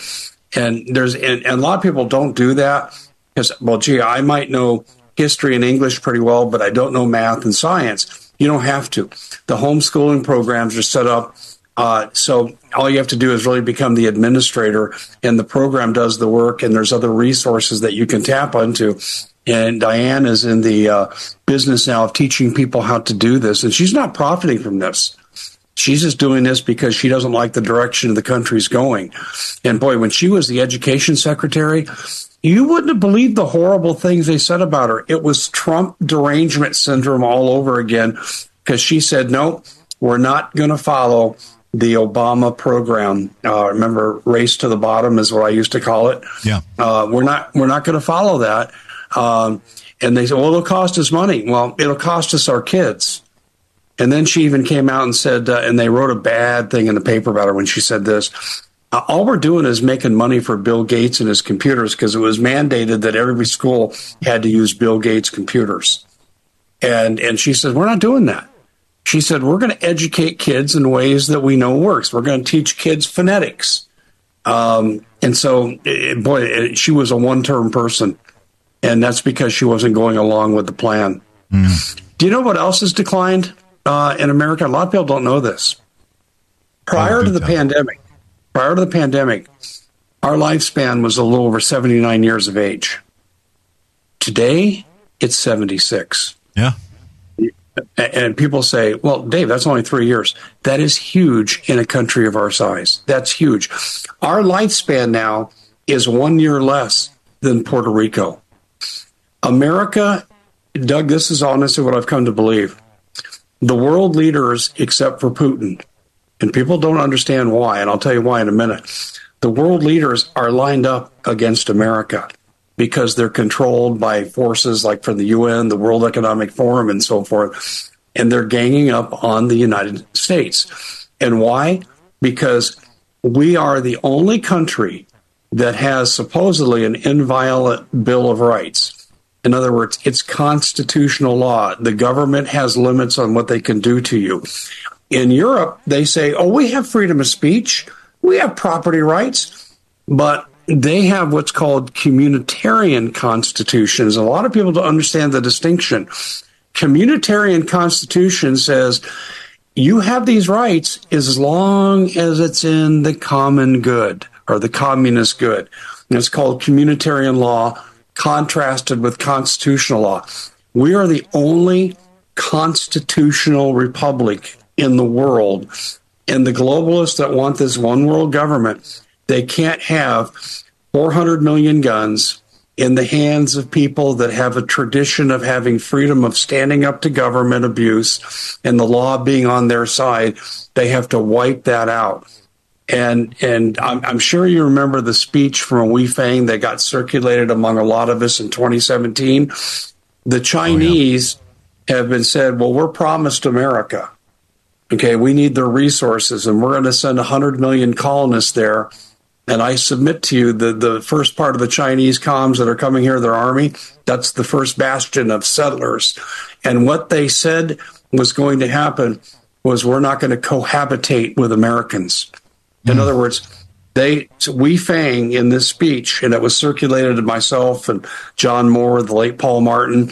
a lot of people don't do that because, well, gee, I might know history and English pretty well, but I don't know math and science. You don't have to. The homeschooling programs are set up so all you have to do is really become the administrator, and the program does the work, and there's other resources that you can tap into. And Diane is in the business now of teaching people how to do this, and she's not profiting from this. She's just doing this because she doesn't like the direction the country's going. And boy, when she was the education secretary, you wouldn't have believed the horrible things they said about her. It was Trump derangement syndrome all over again, because she said, no, we're not going to follow the Obama program. Remember, race to the bottom is what I used to call it. Yeah. We're not going to follow that. And they said, well, it'll cost us money. Well, it'll cost us our kids. And then she even came out and said, and they wrote a bad thing in the paper about her when she said this, all we're doing is making money for Bill Gates and his computers, because it was mandated that every school had to use Bill Gates computers. And she said, we're not doing that. She said, we're going to educate kids in ways that we know works. We're going to teach kids phonetics. And so, boy, she was a one-term person. And that's because she wasn't going along with the plan. Mm. Do you know what else has declined in America? A lot of people don't know this. Prior to the pandemic, our lifespan was a little over 79 years of age. Today, it's 76. Yeah. And people say, well, Dave, that's only 3 years. That is huge in a country of our size. That's huge. Our lifespan now is 1 year less than Puerto Rico. America, Doug, this is honestly what I've come to believe. The world leaders, except for Putin, and people don't understand why, and I'll tell you why in a minute. The world leaders are lined up against America because they're controlled by forces like from the UN, the World Economic Forum, and so forth. And they're ganging up on the United States. And why? Because we are the only country that has supposedly an inviolate Bill of Rights. In other words, it's constitutional law. The government has limits on what they can do to you. In Europe, they say, oh, we have freedom of speech. We have property rights. But they have what's called communitarian constitutions. A lot of people don't understand the distinction. Communitarian constitution says you have these rights as long as it's in the common good. or the communist good. And it's called communitarian law contrasted with constitutional law. We are the only constitutional republic in the world. And the globalists that want this one world government, they can't have 400 million guns in the hands of people that have a tradition of having freedom of standing up to government abuse and the law being on their side. They have to wipe that out. And I'm sure you remember the speech from Wei Fang that got circulated among a lot of us in 2017. The Chinese have been said, well, we're promised America. Okay, we need their resources, and we're going to send 100 million colonists there. And I submit to you the first part of the Chinese comms that are coming here, their army, that's the first bastion of settlers. And what they said was going to happen was we're not going to cohabitate with Americans. In other words, Wei Fang in this speech, and it was circulated to myself and John Moore, the late Paul Martin.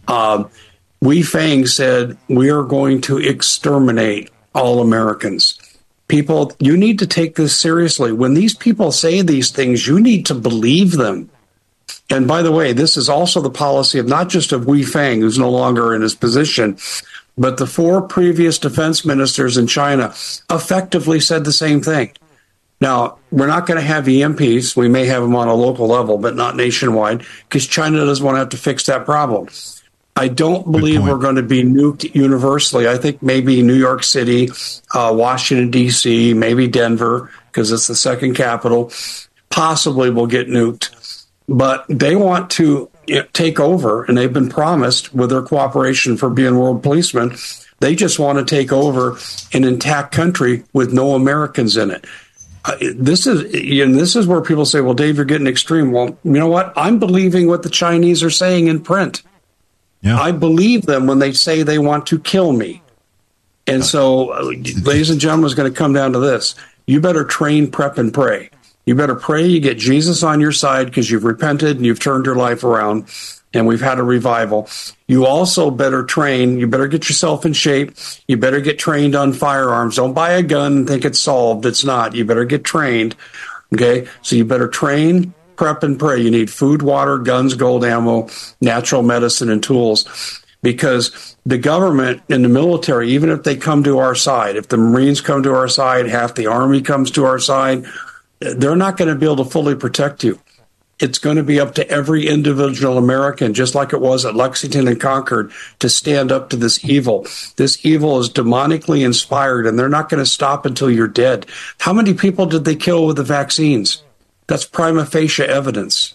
Wei Fang said, we are going to exterminate all Americans. People, you need to take this seriously. When these people say these things, you need to believe them. And by the way, this is also the policy of not just of Wei Fang, who's no longer in his position, but the 4 previous defense ministers in China effectively said the same thing. Now, we're not going to have EMPs. We may have them on a local level, but not nationwide, because China doesn't want to have to fix that problem. I don't believe we're going to be nuked universally. I think maybe New York City, Washington, D.C., maybe Denver, because it's the second capital, possibly will get nuked. But they want to take over, and they've been promised with their cooperation for being world policemen, they just want to take over an intact country with no Americans in it. This is where people say, well, Dave, you're getting extreme. Well, you know what? I'm believing what the Chinese are saying in print. Yeah. I believe them when they say they want to kill me. And so, ladies and gentlemen, it's going to come down to this. You better train, prep, and pray. You better pray you get Jesus on your side because you've repented and you've turned your life around, and we've had a revival. You also better train. You better get yourself in shape. You better get trained on firearms. Don't buy a gun and think it's solved. It's not. You better get trained. Okay? So you better train, prep, and pray. You need food, water, guns, gold, ammo, natural medicine, and tools. Because the government and the military, even if they come to our side, if the Marines come to our side, half the Army comes to our side, they're not going to be able to fully protect you. It's going to be up to every individual American, just like it was at Lexington and Concord, to stand up to this evil. This evil is demonically inspired, and they're not going to stop until you're dead. How many people did they kill with the vaccines? That's prima facie evidence.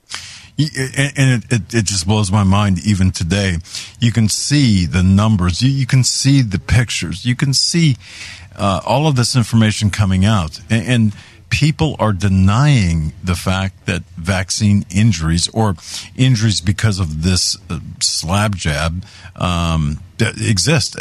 And it just blows my mind even today. You can see the numbers. You can see the pictures. You can see all of this information coming out. And people are denying the fact that vaccine injuries or injuries because of this slab jab exist.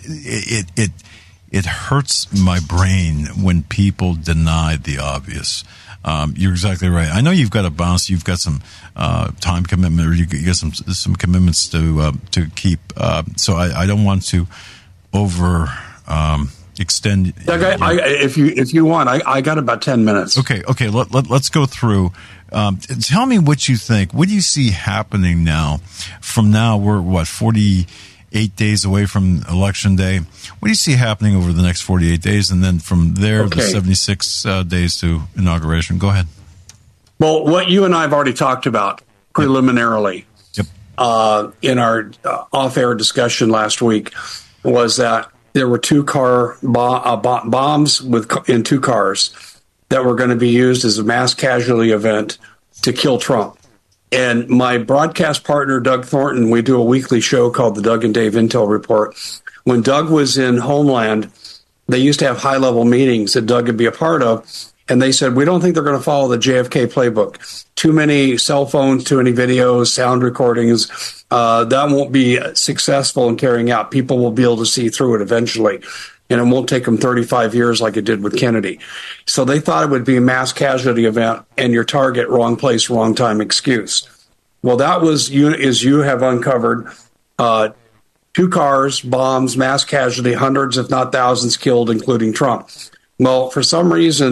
It hurts my brain when people deny the obvious. You're exactly right. I know you've got to bounce. You've got some time commitment, or you got some commitments to keep. So I don't want to over extend. Doug, if you want, I got about 10 minutes. Okay. Let's go through. Tell me what you think. What do you see happening now? From now, we're 48 days away from Election Day. What do you see happening over the next 48 days? And then from there, the 76 days to inauguration. Go ahead. Well, what you and I have already talked about preliminarily in our off-air discussion last week was that there were bombs in 2 cars that were going to be used as a mass casualty event to kill Trump. And my broadcast partner, Doug Thornton, we do a weekly show called the Doug and Dave Intel Report. When Doug was in Homeland, they used to have high-level meetings that Doug would be a part of, and they said, we don't think they're going to follow the JFK playbook. Too many cell phones, too many videos, sound recordings. That won't be successful in carrying out. People will be able to see through it eventually, and it won't take them 35 years like it did with Kennedy. So they thought it would be a mass casualty event, and your target, wrong place, wrong time excuse. Well, that was, as you have uncovered, 2 cars, bombs, mass casualty, hundreds, if not thousands killed, including Trump. Well, for some reason,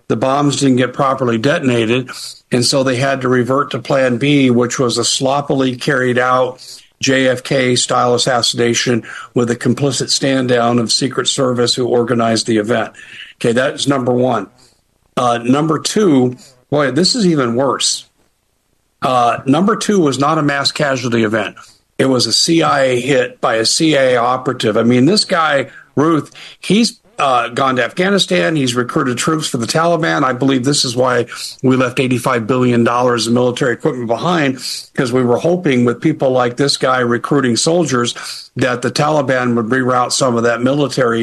the bombs didn't get properly detonated, and so they had to revert to Plan B, which was a sloppily carried out JFK-style assassination with a complicit stand-down of Secret Service who organized the event. Okay, that is number one. Number two, boy, this is even worse. Number two was not a mass casualty event. It was a CIA hit by a CIA operative. I mean, this guy, Ruth, he's gone to Afghanistan. He's recruited troops for the Taliban. I believe this is why we left $85 billion in military equipment behind, because we were hoping with people like this guy recruiting soldiers that the Taliban would reroute some of that military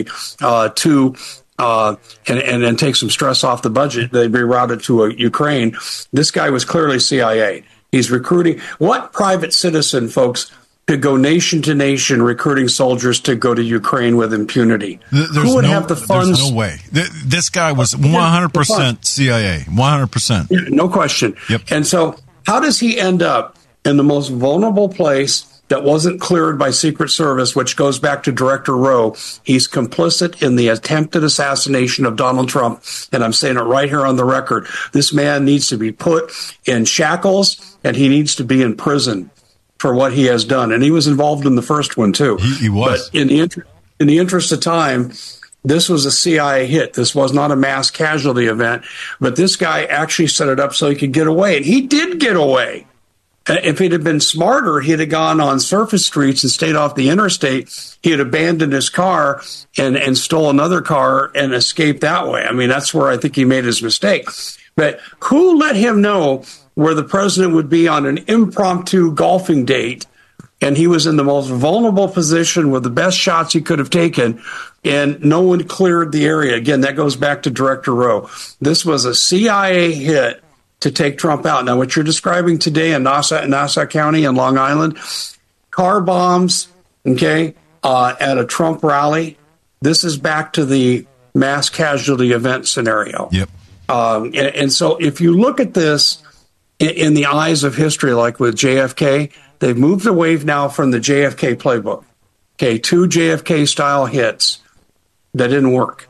and take some stress off the budget. They rerouted to Ukraine. This guy was clearly CIA. He's recruiting. What private citizen, folks, could go nation to nation recruiting soldiers to go to Ukraine with impunity? Who would have the funds? There's no way. This guy was 100% CIA, 100%. No question. Yep. And so how does he end up in the most vulnerable place that wasn't cleared by Secret Service, which goes back to Director Rowe? He's complicit in the attempted assassination of Donald Trump. And I'm saying it right here on the record. This man needs to be put in shackles, and he needs to be in prison for what he has done. And he was involved in the first one, too. He was. But in the interest of time, this was a CIA hit. This was not a mass casualty event. But this guy actually set it up so he could get away. And he did get away. If he'd have been smarter, he'd have gone on surface streets and stayed off the interstate. He had abandoned his car and stole another car and escaped that way. I mean, that's where I think he made his mistake. But who let him know where the president would be on an impromptu golfing date? And he was in the most vulnerable position with the best shots he could have taken, and no one cleared the area. Again, that goes back to Director Rowe. This was a CIA hit to take Trump out. Now, what you're describing today in Nassau County and Long Island, car bombs, okay, at a Trump rally, this is back to the mass casualty event scenario. Yep. And so if you look at this in the eyes of history, like with JFK, they've moved away now from the JFK playbook. Okay, 2 JFK-style hits that didn't work.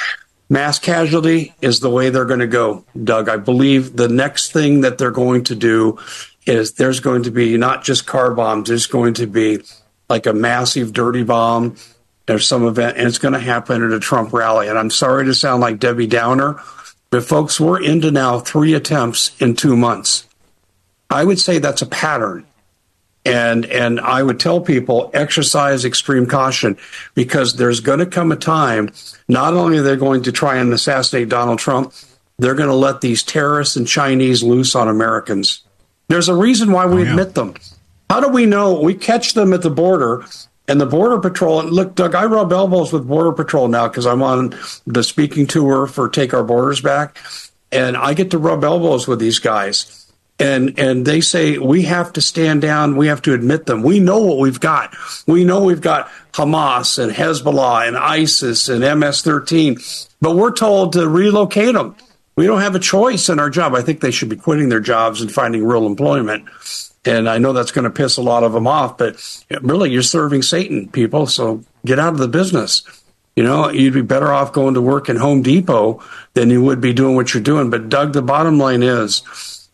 Mass casualty is the way they're going to go, Doug. I believe the next thing that they're going to do is there's going to be not just car bombs, there's going to be like a massive dirty bomb. There's some event, and it's going to happen at a Trump rally. And I'm sorry to sound like Debbie Downer, but folks, we're into now 3 attempts in 2 months. I would say that's a pattern. And I would tell people, exercise extreme caution, because there's going to come a time, not only are they going to try and assassinate Donald Trump, they're going to let these terrorists and Chinese loose on Americans. There's a reason why we admit them. How do we know? We catch them at the border, and the Border Patrol, and look, Doug, I rub elbows with Border Patrol now because I'm on the speaking tour for Take Our Borders Back, and I get to rub elbows with these guys. And they say, we have to stand down. We have to admit them. We know what we've got. We know we've got Hamas and Hezbollah and ISIS and MS-13, but we're told to relocate them. We don't have a choice in our job. I think they should be quitting their jobs and finding real employment. And I know that's going to piss a lot of them off, but really, you're serving Satan, people. So get out of the business. You know, you'd be better off going to work in Home Depot than you would be doing what you're doing. But Doug, the bottom line is,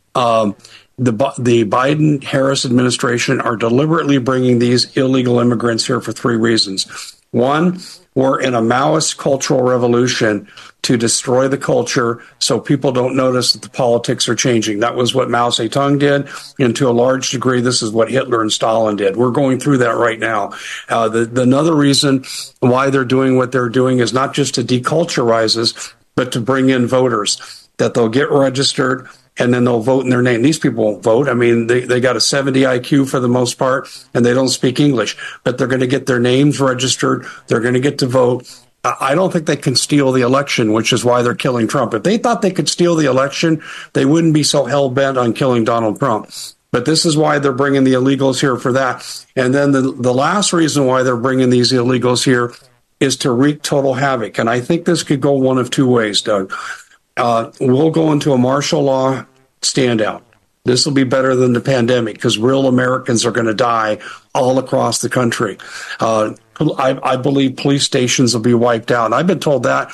the Biden-Harris administration are deliberately bringing these illegal immigrants here for 3 reasons. One, we're in a Maoist cultural revolution to destroy the culture so people don't notice that the politics are changing. That was what Mao Zedong did, and to a large degree, this is what Hitler and Stalin did. We're going through that right now. Another reason why they're doing what they're doing is not just to deculturize us, but to bring in voters, that they'll get registered, and then they'll vote in their name. These people won't vote. I mean, they got a 70 IQ for the most part, and they don't speak English. But they're going to get their names registered. They're going to get to vote. I don't think they can steal the election, which is why they're killing Trump. If they thought they could steal the election, they wouldn't be so hell-bent on killing Donald Trump. But this is why they're bringing the illegals here for that. And then the last reason why they're bringing these illegals here is to wreak total havoc. And I think this could go one of 2 ways, Doug. We'll go into a martial law standout. This will be better than the pandemic because real Americans are going to die all across the country. I believe police stations will be wiped out. I've been told that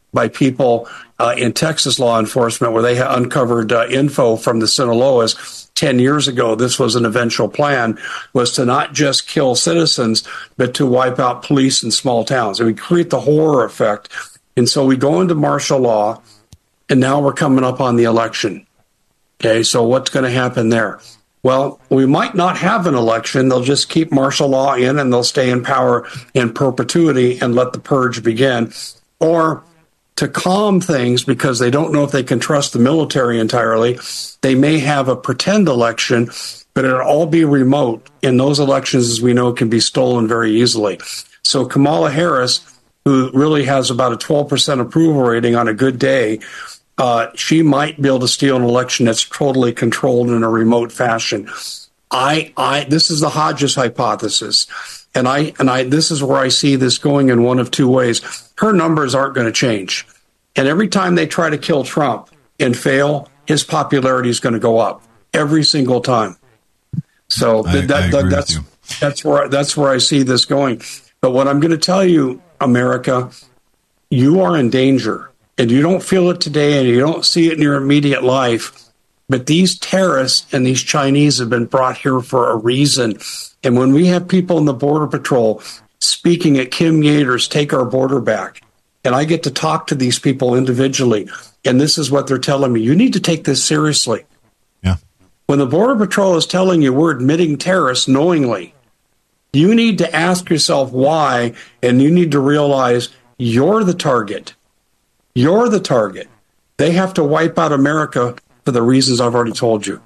by people in Texas law enforcement where they uncovered info from the Sinaloas 10 years ago. This was an eventual plan, was to not just kill citizens, but to wipe out police in small towns. And we create the horror effect. And so we go into martial law, and now we're coming up on the election. Okay, so what's going to happen there? Well, we might not have an election. They'll just keep martial law in, and they'll stay in power in perpetuity and let the purge begin. Or to calm things, because they don't know if they can trust the military entirely, they may have a pretend election, but it'll all be remote. And those elections, as we know, can be stolen very easily. So Kamala Harris, who really has about a 12% approval rating on a good day, she might be able to steal an election that's totally controlled in a remote fashion. This is the Hodges hypothesis. And this is where I see this going in one of two ways. Her numbers aren't going to change. And every time they try to kill Trump and fail, his popularity is going to go up every single time. So that's where I see this going. But what I'm going to tell you, America, you are in danger. And you don't feel it today, and you don't see it in your immediate life. But these terrorists and these Chinese have been brought here for a reason. And when we have people in the Border Patrol speaking at Kim Yater's Take Our Border Back, and I get to talk to these people individually, and this is what they're telling me: you need to take this seriously. Yeah. When the Border Patrol is telling you we're admitting terrorists knowingly, you need to ask yourself why, and you need to realize you're the target. You're the target. They have to wipe out America for the reasons I've already told you.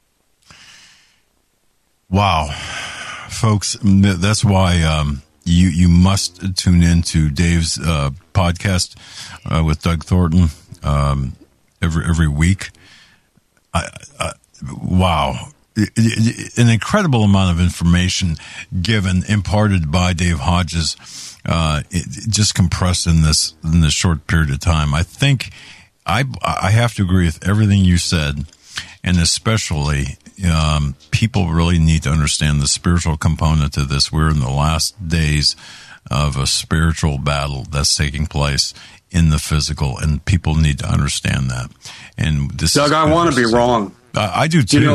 Wow. Folks, that's why you must tune in to Dave's podcast with Doug Thornton every week. Wow. An incredible amount of information imparted by Dave Hodges, just compressed in this short period of time. I think I have to agree with everything you said, and especially people really need to understand the spiritual component to this. We're in the last days of a spiritual battle that's taking place in the physical, and people need to understand that. And this, Doug, I want to be wrong. I do too.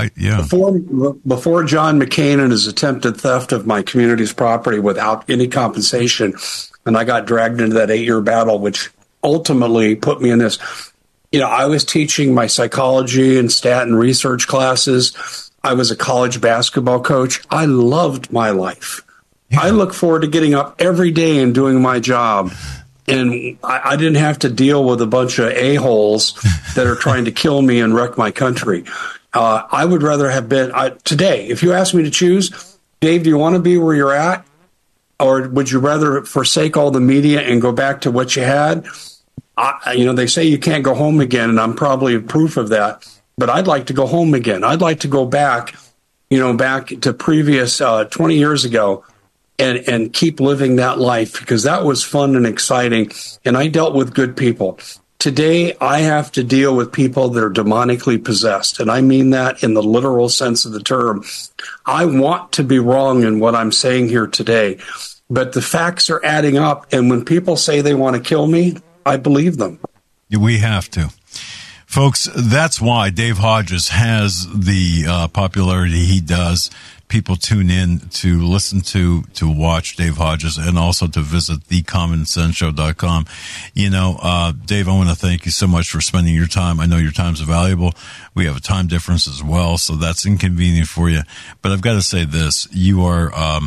Before John McCain and his attempted theft of my community's property without any compensation, and I got dragged into that 8-year battle, which ultimately put me in this. I was teaching my psychology and stat and research classes. I was a college basketball coach. I loved my life. Yeah. I look forward to getting up every day and doing my job. And I didn't have to deal with a bunch of a-holes that are trying to kill me and wreck my country. I would rather have been today. If you ask me to choose, Dave, do you want to be where you're at? Or would you rather forsake all the media and go back to what you had? They say you can't go home again, and I'm probably proof of that. But I'd like to go home again. I'd like to go back to previous 20 years ago. And keep living that life, because that was fun and exciting. And I dealt with good people. Today, I have to deal with people that are demonically possessed. And I mean that in the literal sense of the term. I want to be wrong in what I'm saying here today, but the facts are adding up. And when people say they want to kill me, I believe them. We have to. Folks, that's why Dave Hodges has the popularity he does. People tune in to listen to watch Dave Hodges, and also to visit thecommonsenseshow.com. Dave, I want to thank you so much for spending your time. I know your time's valuable. We have a time difference as well, so that's inconvenient for you. But I've got to say this: you are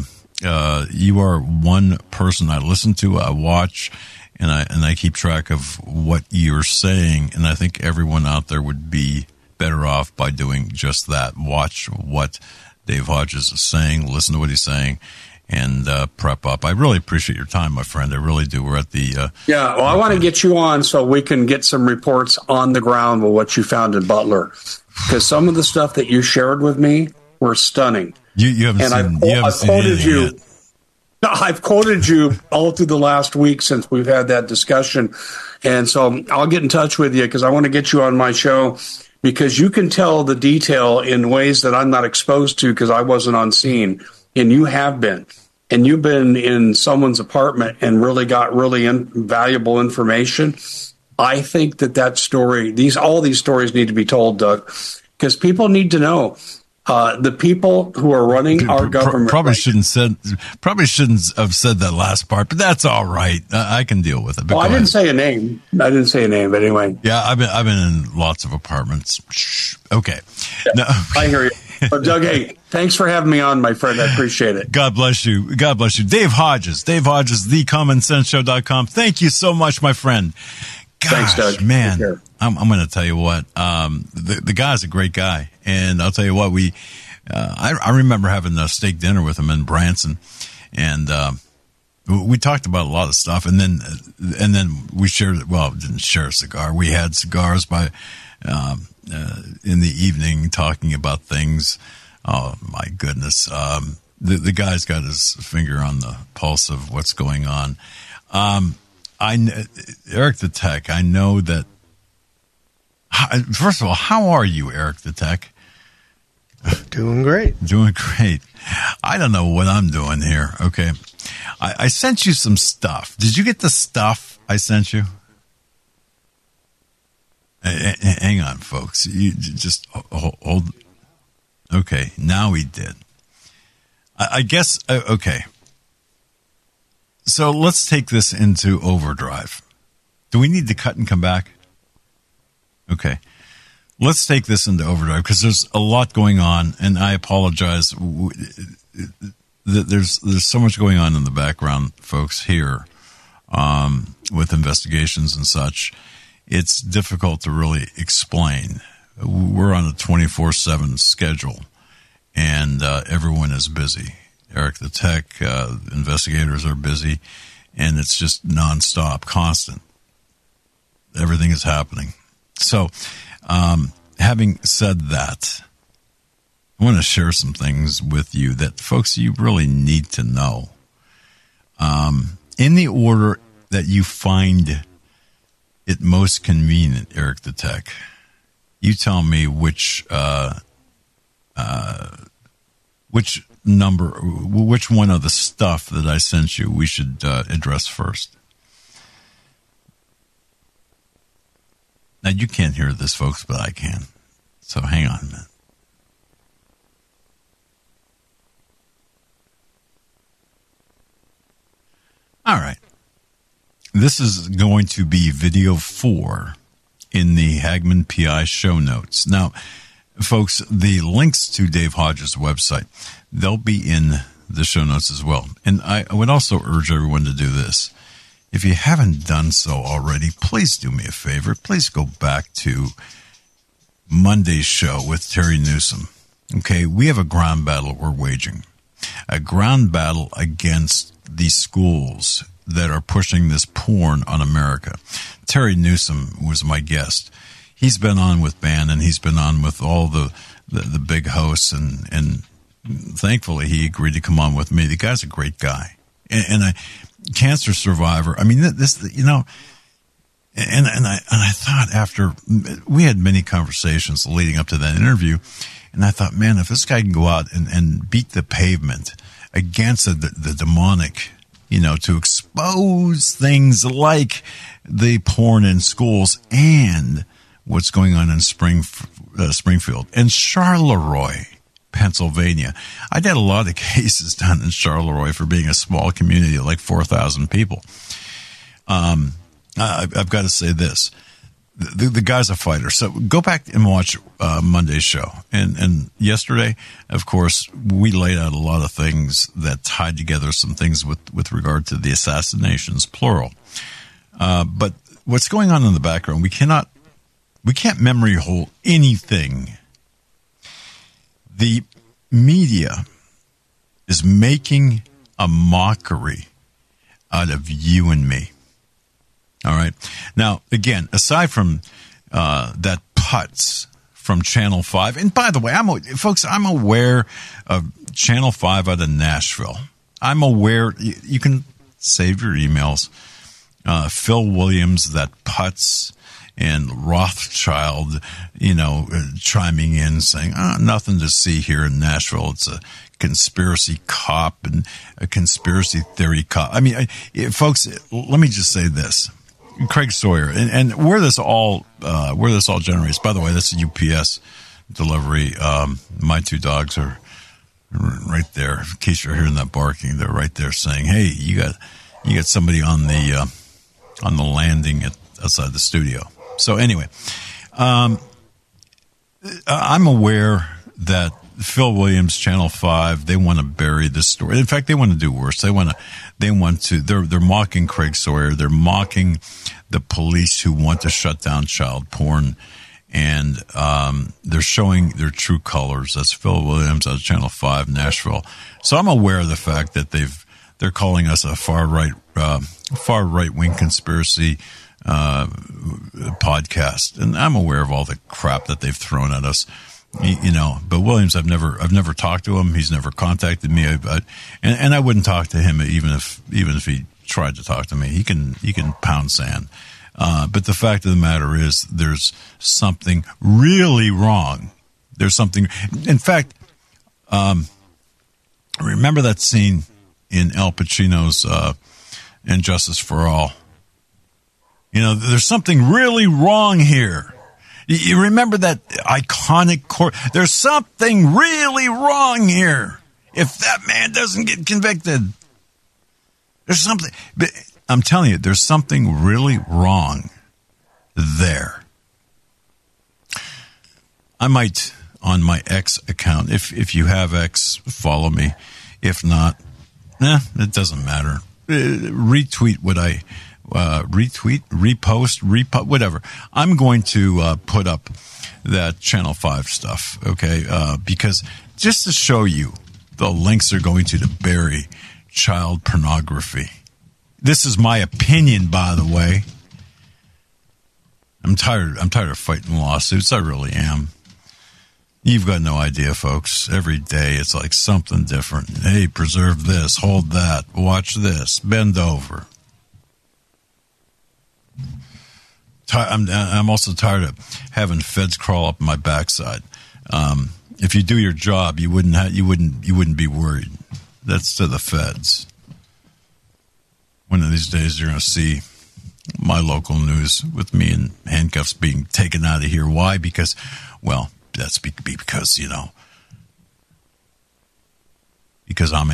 one person I listen to, I watch, and I keep track of what you're saying. And I think everyone out there would be better off by doing just that. Watch what Dave Hodges is saying, listen to what he's saying, and prep up. I really appreciate your time, my friend. I really do. We're at the... I want to get you on so we can get some reports on the ground with what you found in Butler, because some of the stuff that you shared with me were stunning. You haven't seen anything yet. I've quoted you all through the last week since we've had that discussion, and so I'll get in touch with you, because I want to get you on my show, because you can tell the detail in ways that I'm not exposed to because I wasn't on scene, and you have been. and you've been in someone's apartment and really got really valuable information, I think that story, all these stories need to be told, Doug, because people need to know. The people who are running our government probably shouldn't have said that last part, but that's all right. I can deal with it. Well, I didn't say a name. But anyway. Yeah, I've been in lots of apartments. Shh. Okay. Yeah, no. I hear you. But Doug, hey, thanks for having me on, my friend. I appreciate it. God bless you. God bless you. Dave Hodges, TheCommonSenseShow.com. Thank you so much, my friend. Gosh, thanks, Doug. Man, I'm going to tell you what. The guy's a great guy, and I'll tell you what. I remember having a steak dinner with him in Branson, and we talked about a lot of stuff. And then we shared. Well, didn't share a cigar. We had cigars in the evening, talking about things. Oh my goodness, the guy's got his finger on the pulse of what's going on. Eric the Tech, I know that. First of all, how are you, Eric the Tech? Doing great. Doing great. I don't know what I'm doing here. Okay. I sent you some stuff. Did you get the stuff I sent you? Hang on, folks. You just hold. Okay. Now he did. I guess. Okay. So let's take this into overdrive. Do we need to cut and come back? Okay. Let's take this into overdrive because there's a lot going on, and I apologize. There's so much going on in the background, folks, here with investigations and such. It's difficult to really explain. We're on a 24/7 schedule, and everyone is busy. Eric the Tech, investigators are busy, and it's just nonstop, constant. Everything is happening. So, having said that, I want to share some things with you that, folks, you really need to know. In the order that you find it most convenient, Eric the Tech, you tell me which one of the stuff that I sent you we should address first. Now, you can't hear this, folks, but I can. So hang on a minute. All right. This is going to be video 4 in the Hagmann PI show notes. Now, folks, the links to Dave Hodges' website, they'll be in the show notes as well. And I would also urge everyone to do this. If you haven't done so already, please do me a favor. Please go back to Monday's show with Terry Newsom. Okay, we have a ground battle we're waging. A ground battle against these schools that are pushing this porn on America. Terry Newsom was my guest. He's been on with Bannon. He's been on with all the big hosts, and thankfully he agreed to come on with me. The guy's a great guy. And a cancer survivor. I mean, this, you know, and I thought after we had many conversations leading up to that interview, and I thought, man, if this guy can go out and beat the pavement against the demonic, you know, to expose things like the porn in schools and what's going on in Springfield and Charleroi, Pennsylvania. I did a lot of cases down in Charleroi for being a small community of like 4,000 people. I've got to say this. The guy's a fighter. So go back and watch Monday's show. And yesterday, of course, we laid out a lot of things that tied together some things with regard to the assassinations, plural. But what's going on in the background, we can't memory hold anything. The media is making a mockery out of you and me. All right. Now, again, aside from that putz from Channel 5, and by the way, I'm aware of Channel 5 out of Nashville. I'm aware. You can save your emails. Phil Williams, that putz, and Rothschild, chiming in saying, nothing to see here in Nashville. It's a conspiracy cop and a conspiracy theory cop. I mean, folks, let me just say this. Craig Sawyer, and where this all generates, by the way, that's a UPS delivery. My two dogs are right there. In case you're hearing that barking, they're right there saying, hey, you got somebody on the landing outside the studio. So anyway, I'm aware that Phil Williams, Channel 5, they want to bury this story. In fact, they want to do worse. They're mocking Craig Sawyer. They're mocking the police who want to shut down child porn. And they're showing their true colors. That's Phil Williams out of Channel 5, Nashville. So I'm aware of the fact that they're calling us a far right wing conspiracy podcast, and I'm aware of all the crap that they've thrown at us. But Williams, I've never talked to him. He's never contacted me, and I wouldn't talk to him even if he tried to talk to me. He can pound sand. But the fact of the matter is, there's something really wrong. There's something. In fact, remember that scene in Al Pacino's "And Justice for All"? There's something really wrong here. You remember that iconic court? There's something really wrong here. If that man doesn't get convicted, there's something. But I'm telling you, there's something really wrong there. I might, on my X account, if you have X, follow me. If not, it doesn't matter. Retweet what I repost, whatever. I'm going to put up that Channel 5 stuff, okay? Because just to show you the links they're going to bury child pornography. This is my opinion, by the way. I'm tired of fighting lawsuits. I really am. You've got no idea, folks. Every day it's like something different. Hey, preserve this, hold that, watch this, bend over. I'm also tired of having feds crawl up my backside. If you do your job, you wouldn't be worried. That's to the feds. One of these days, you're going to see my local news with me in handcuffs being taken out of here. Why? Because, well, that's because because I'm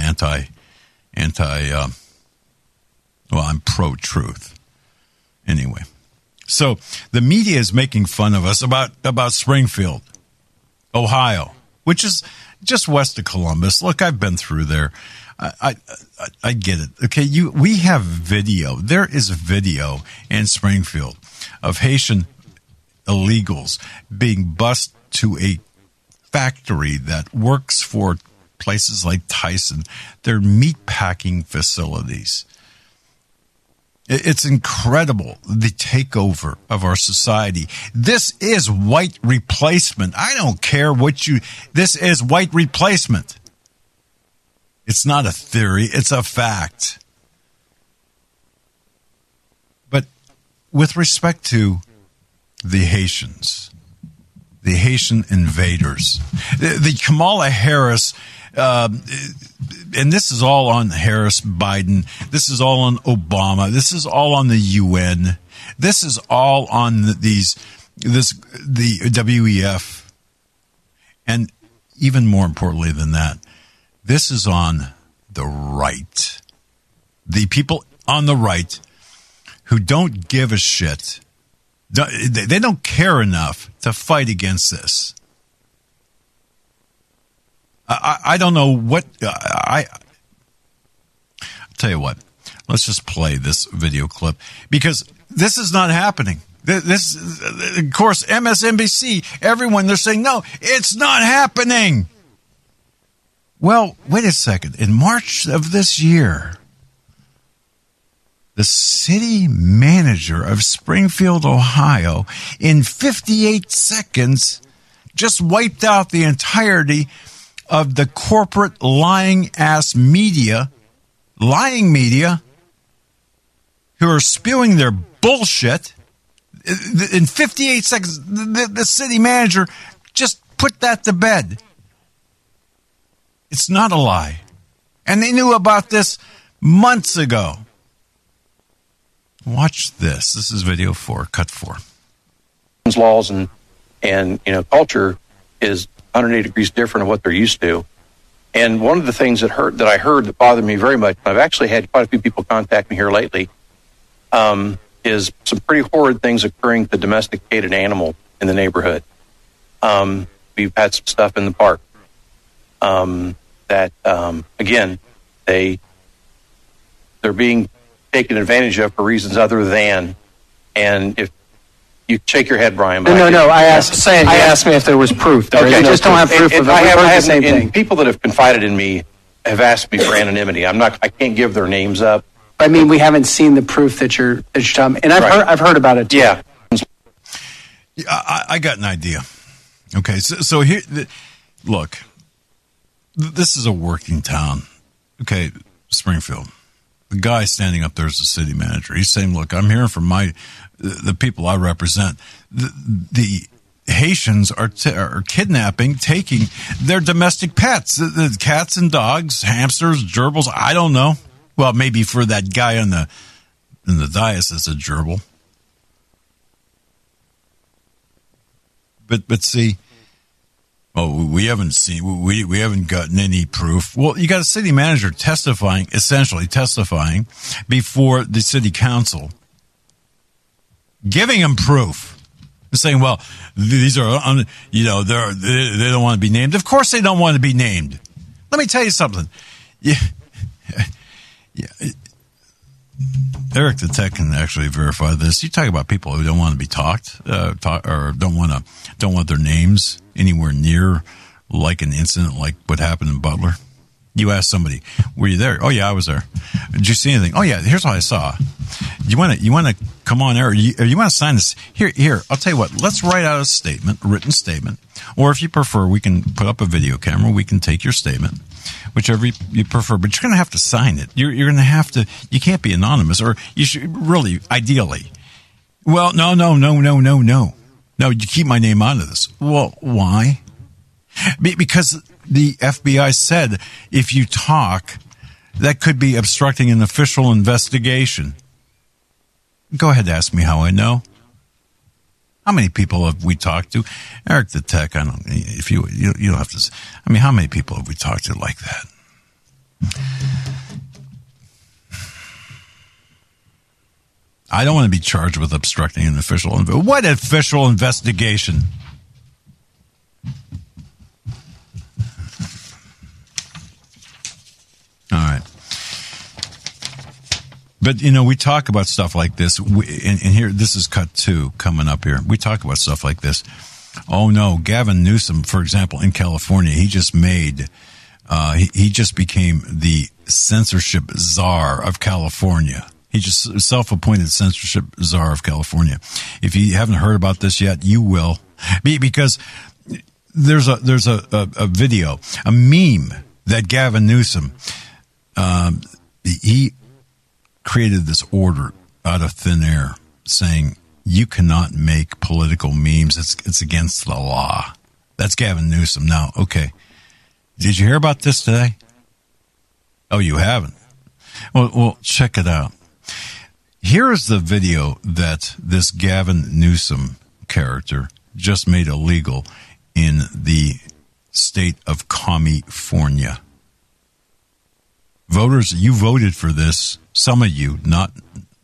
I'm pro-truth. Anyway. So the media is making fun of us about Springfield, Ohio, which is just west of Columbus. Look, I've been through there. I get it. Okay, we have video. There is video in Springfield of Haitian illegals being bused to a factory that works for places like Tyson. They're meat packing facilities. It's incredible, the takeover of our society. This is white replacement. I don't care this is white replacement. It's not a theory, it's a fact. But with respect to the Haitians, the Haitian invaders, the Kamala Harris, and this is all on Harris, Biden. This is all on Obama. This is all on the UN. This is all on the WEF. And even more importantly than that, this is on the right. The people on the right who don't give a shit. They don't care enough to fight against this. I don't know what I'll tell you what. Let's just play this video clip because this is not happening. This, of course, MSNBC, everyone, they're saying, no, it's not happening. Well, wait a second. In March of this year, the city manager of Springfield, Ohio, in 58 seconds, just wiped out the entirety of the corporate lying media who are spewing their bullshit. In 58 seconds, the city manager just put that to bed. It's not a lie. And they knew about this months ago. Watch this. This is video 4, cut 4. Laws and culture is 180 degrees different of what they're used to. And one of the things that I heard that bothered me very much, I've actually had quite a few people contact me here lately, is some pretty horrid things occurring to domesticated animal in the neighborhood. We've had some stuff in the park that, again, they're being taken advantage of for reasons other than, and if you shake your head, Brian. No. I asked me if there was proof. I just don't have proof of it. I've heard the same thing. People that have confided in me have asked me for anonymity. I can't give their names up. I mean, we haven't seen the proof that you're telling me, and I've heard about it too. Yeah. I got an idea. Okay, so here, look, this is a working town. Okay, Springfield. The guy standing up there is the city manager. He's saying, look, I'm hearing from the people I represent. The Haitians are kidnapping, taking their domestic pets, the cats and dogs, hamsters, gerbils. I don't know. Well, maybe for that guy in the dais, it's a gerbil. But see, we haven't gotten any proof. Well, you got a city manager essentially testifying before the city council, giving him proof, saying, well, these are, they don't want to be named. Of course they don't want to be named. Let me tell you something. Yeah. Eric the Tech can actually verify this. You talk about people who don't want to be talked, or don't want their names anywhere near, like an incident like what happened in Butler. You ask somebody, "Were you there?" "Oh yeah, I was there." "Did you see anything?" "Oh yeah, here's what I saw." You want to come on air? Or you want to sign this? Here. I'll tell you what. Let's write out a written statement, or if you prefer, we can put up a video camera. We can take your statement, whichever you prefer. But you're going to have to sign it. You're going to have to. You can't be anonymous, or you should really, ideally. Well, no. No, you keep my name out of this. Well, why? Because the FBI said if you talk, that could be obstructing an official investigation. Go ahead, ask me how I know. How many people have we talked to? Eric the Tech, I don't. If you don't have to. I mean, how many people have we talked to like that? I don't want to be charged with obstructing an official investigation. What official investigation? All right. But, we talk about stuff like this, and here, this is cut 2 coming up here. We talk about stuff like this. Oh, no, Gavin Newsom, for example, in California, he just became the censorship czar of California. He just self-appointed censorship czar of California. If you haven't heard about this yet, you will, because there's a video, a meme that Gavin Newsom, he created this order out of thin air saying you cannot make political memes. It's against the law. That's Gavin Newsom. Now, okay, did you hear about this today? Oh, you haven't? Well, check it out. Here is the video that this Gavin Newsom character just made illegal in the state of California. Voters, you voted for this. Some of you, not.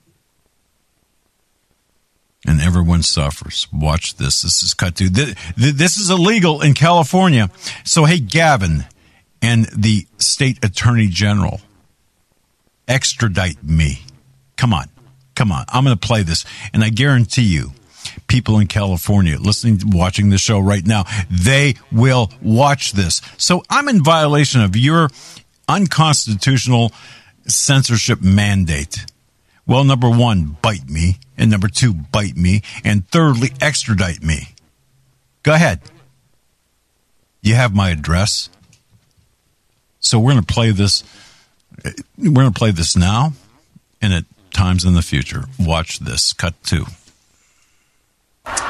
And everyone suffers. Watch this. This is cut to. This is illegal in California. So, hey, Gavin and the state attorney general, extradite me. Come on. I'm going to play this. And I guarantee you, people in California watching the show right now, they will watch this. So I'm in violation of your unconstitutional censorship mandate. Well, number 1, bite me. And number 2, bite me. And thirdly, extradite me. Go ahead. You have my address. So we're going to play this. We're going to play this now and at times in the future. Watch this. Cut 2.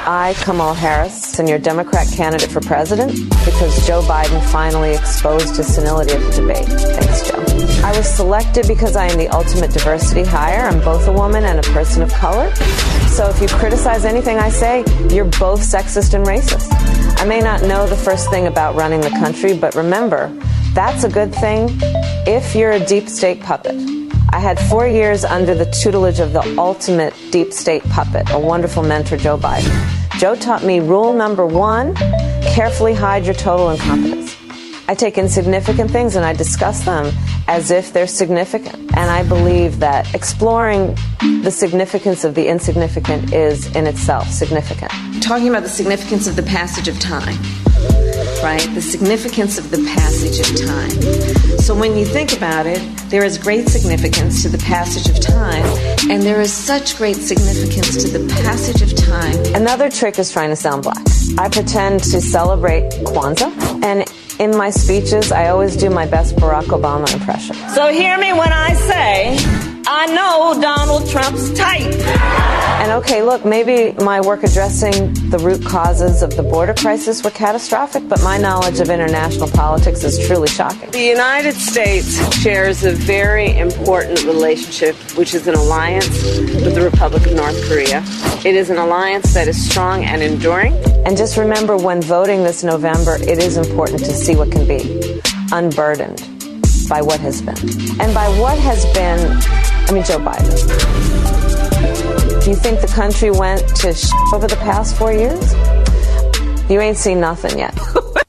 I, Kamala Harris, and your Democrat candidate for president, because Joe Biden finally exposed his senility at the debate. Thanks, Joe. I was selected because I am the ultimate diversity hire. I'm both a woman and a person of color. So if you criticize anything I say, you're both sexist and racist. I may not know the first thing about running the country, but remember, that's a good thing if you're a deep state puppet. I had 4 years under the tutelage of the ultimate deep state puppet, a wonderful mentor, Joe Biden. Joe taught me rule number 1, carefully hide your total incompetence. I take insignificant things and I discuss them as if they're significant. And I believe that exploring the significance of the insignificant is in itself significant. Talking about the significance of the passage of time, right? The significance of the passage of time. So when you think about it, there is great significance to the passage of time, and there is such great significance to the passage of time. Another trick is trying to sound black. I pretend to celebrate Kwanzaa, and in my speeches, I always do my best Barack Obama impression. So hear me when I say, I know Donald Trump's type. And okay, look, maybe my work addressing the root causes of the border crisis were catastrophic, but my knowledge of international politics is truly shocking. The United States shares a very important relationship, which is an alliance with the Republic of North Korea. It is an alliance that is strong and enduring. And just remember, when voting this November, it is important to see what can be unburdened by what has been. And by what has been, I mean Joe Biden. Do you think the country went to over the past 4 years? You ain't seen nothing yet.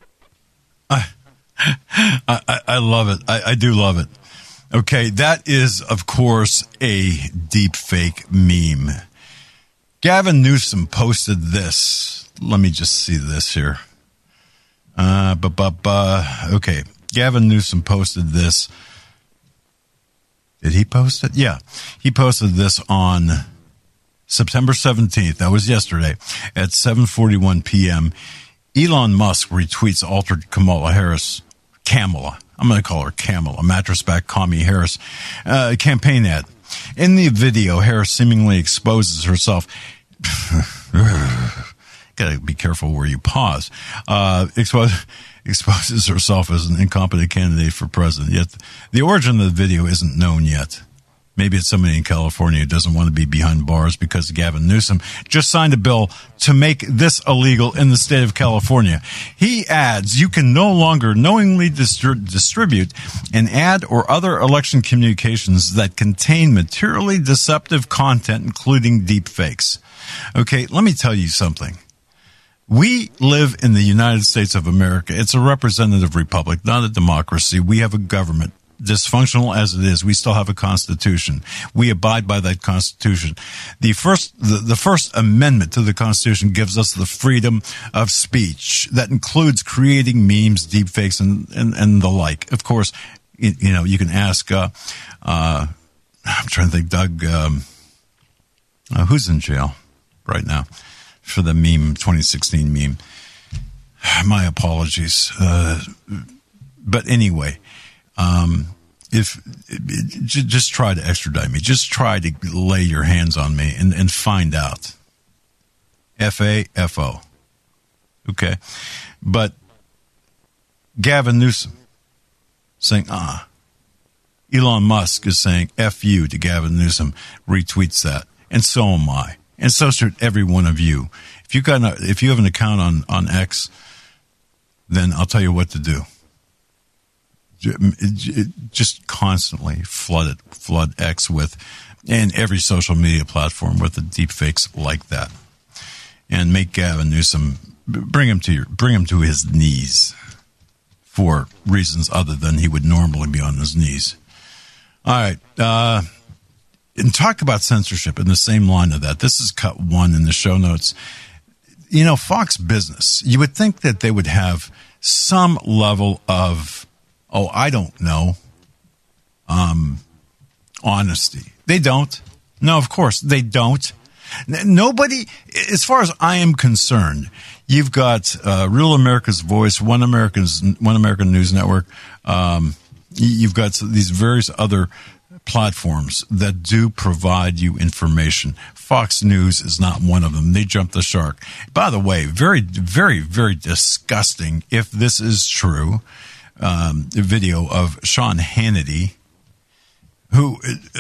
I love it. I do love it. Okay, that is, of course, a deep fake meme. Gavin Newsom posted this. Let me just see this here. Okay, Gavin Newsom posted this. Did he post it? Yeah, he posted this on September 17th. That was yesterday at 7:41 p.m. Elon Musk retweets altered Kamala Harris, Kamala. I'm going to call her Kamala, mattress back commie Harris, campaign ad. In the video, Harris seemingly exposes herself. Got to be careful where you pause. Exposes herself as an incompetent candidate for president. Yet the origin of the video isn't known yet. Maybe it's somebody in California who doesn't want to be behind bars because Gavin Newsom just signed a bill to make this illegal in the state of California. He adds, you can no longer knowingly distribute an ad or other election communications that contain materially deceptive content, including deep fakes. Okay, let me tell you something. We live in the United States of America. It's a representative republic, not a democracy. We have a government. Dysfunctional as it is, we still have a constitution. We abide by that constitution. The first amendment to the constitution gives us the freedom of speech. That includes creating memes, deepfakes, and the like. Of course, you know, you can ask, I'm trying to think, Doug, who's in jail right now for the meme, 2016 meme? My apologies. But anyway, just try to extradite me. Just try to lay your hands on me and find out. FAFO. Okay. But Gavin Newsom saying, Elon Musk is saying F you to Gavin Newsom, retweets that. And so am I. And so should every one of you. If you have an account on X, then I'll tell you what to do. Just constantly flood X with, and every social media platform with the deep fakes like that, and make Gavin Newsom bring him to his knees for reasons other than he would normally be on his knees. All right, and talk about censorship in the same line of that. This is cut 1 in the show notes. You know, Fox Business. You would think that they would have some level of, I don't know, honesty. They don't. No, of course, they don't. Nobody, as far as I am concerned, you've got Real America's Voice, One American News Network. You've got these various other platforms that do provide you information. Fox News is not one of them. They jumped the shark. By the way, very, very, very disgusting, if this is true, the video of Sean Hannity, who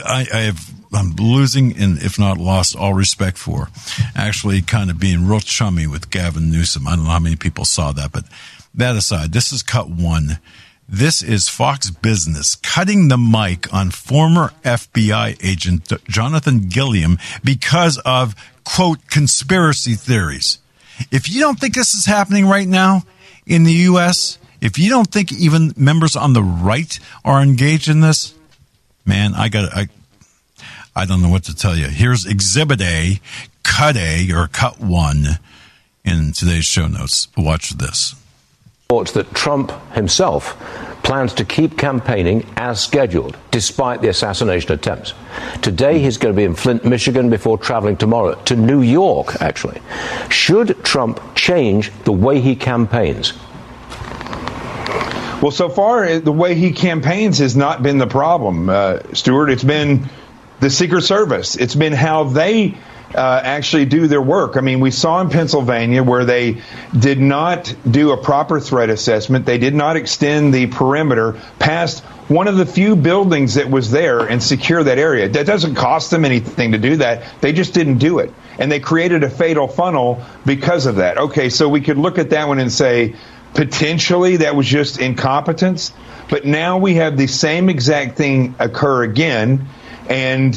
I'm losing, and if not lost, all respect for, actually kind of being real chummy with Gavin Newsom. I don't know how many people saw that, but that aside, this is cut one. This is Fox Business cutting the mic on former FBI agent Jonathan Gilliam because of, quote, conspiracy theories. If you don't think this is happening right now in the U.S., if you don't think even members on the right are engaged in this, man, I don't know what to tell you. Here's Exhibit A, Cut A, or Cut 1 in today's show notes. Watch this. Reports that Trump himself plans to keep campaigning as scheduled, despite the assassination attempts. Today, he's going to be in Flint, Michigan, before traveling tomorrow to New York, actually. Should Trump change the way he campaigns? Well, so far, the way he campaigns has not been the problem, Stuart. It's been the Secret Service. It's been how they actually do their work. I mean, we saw in Pennsylvania where they did not do a proper threat assessment. They did not extend the perimeter past one of the few buildings that was there and secure that area. That doesn't cost them anything to do that. They just didn't do it. And they created a fatal funnel because of that. Okay, so we could look at that one and say, potentially that was just incompetence. But now we have the same exact thing occur again. And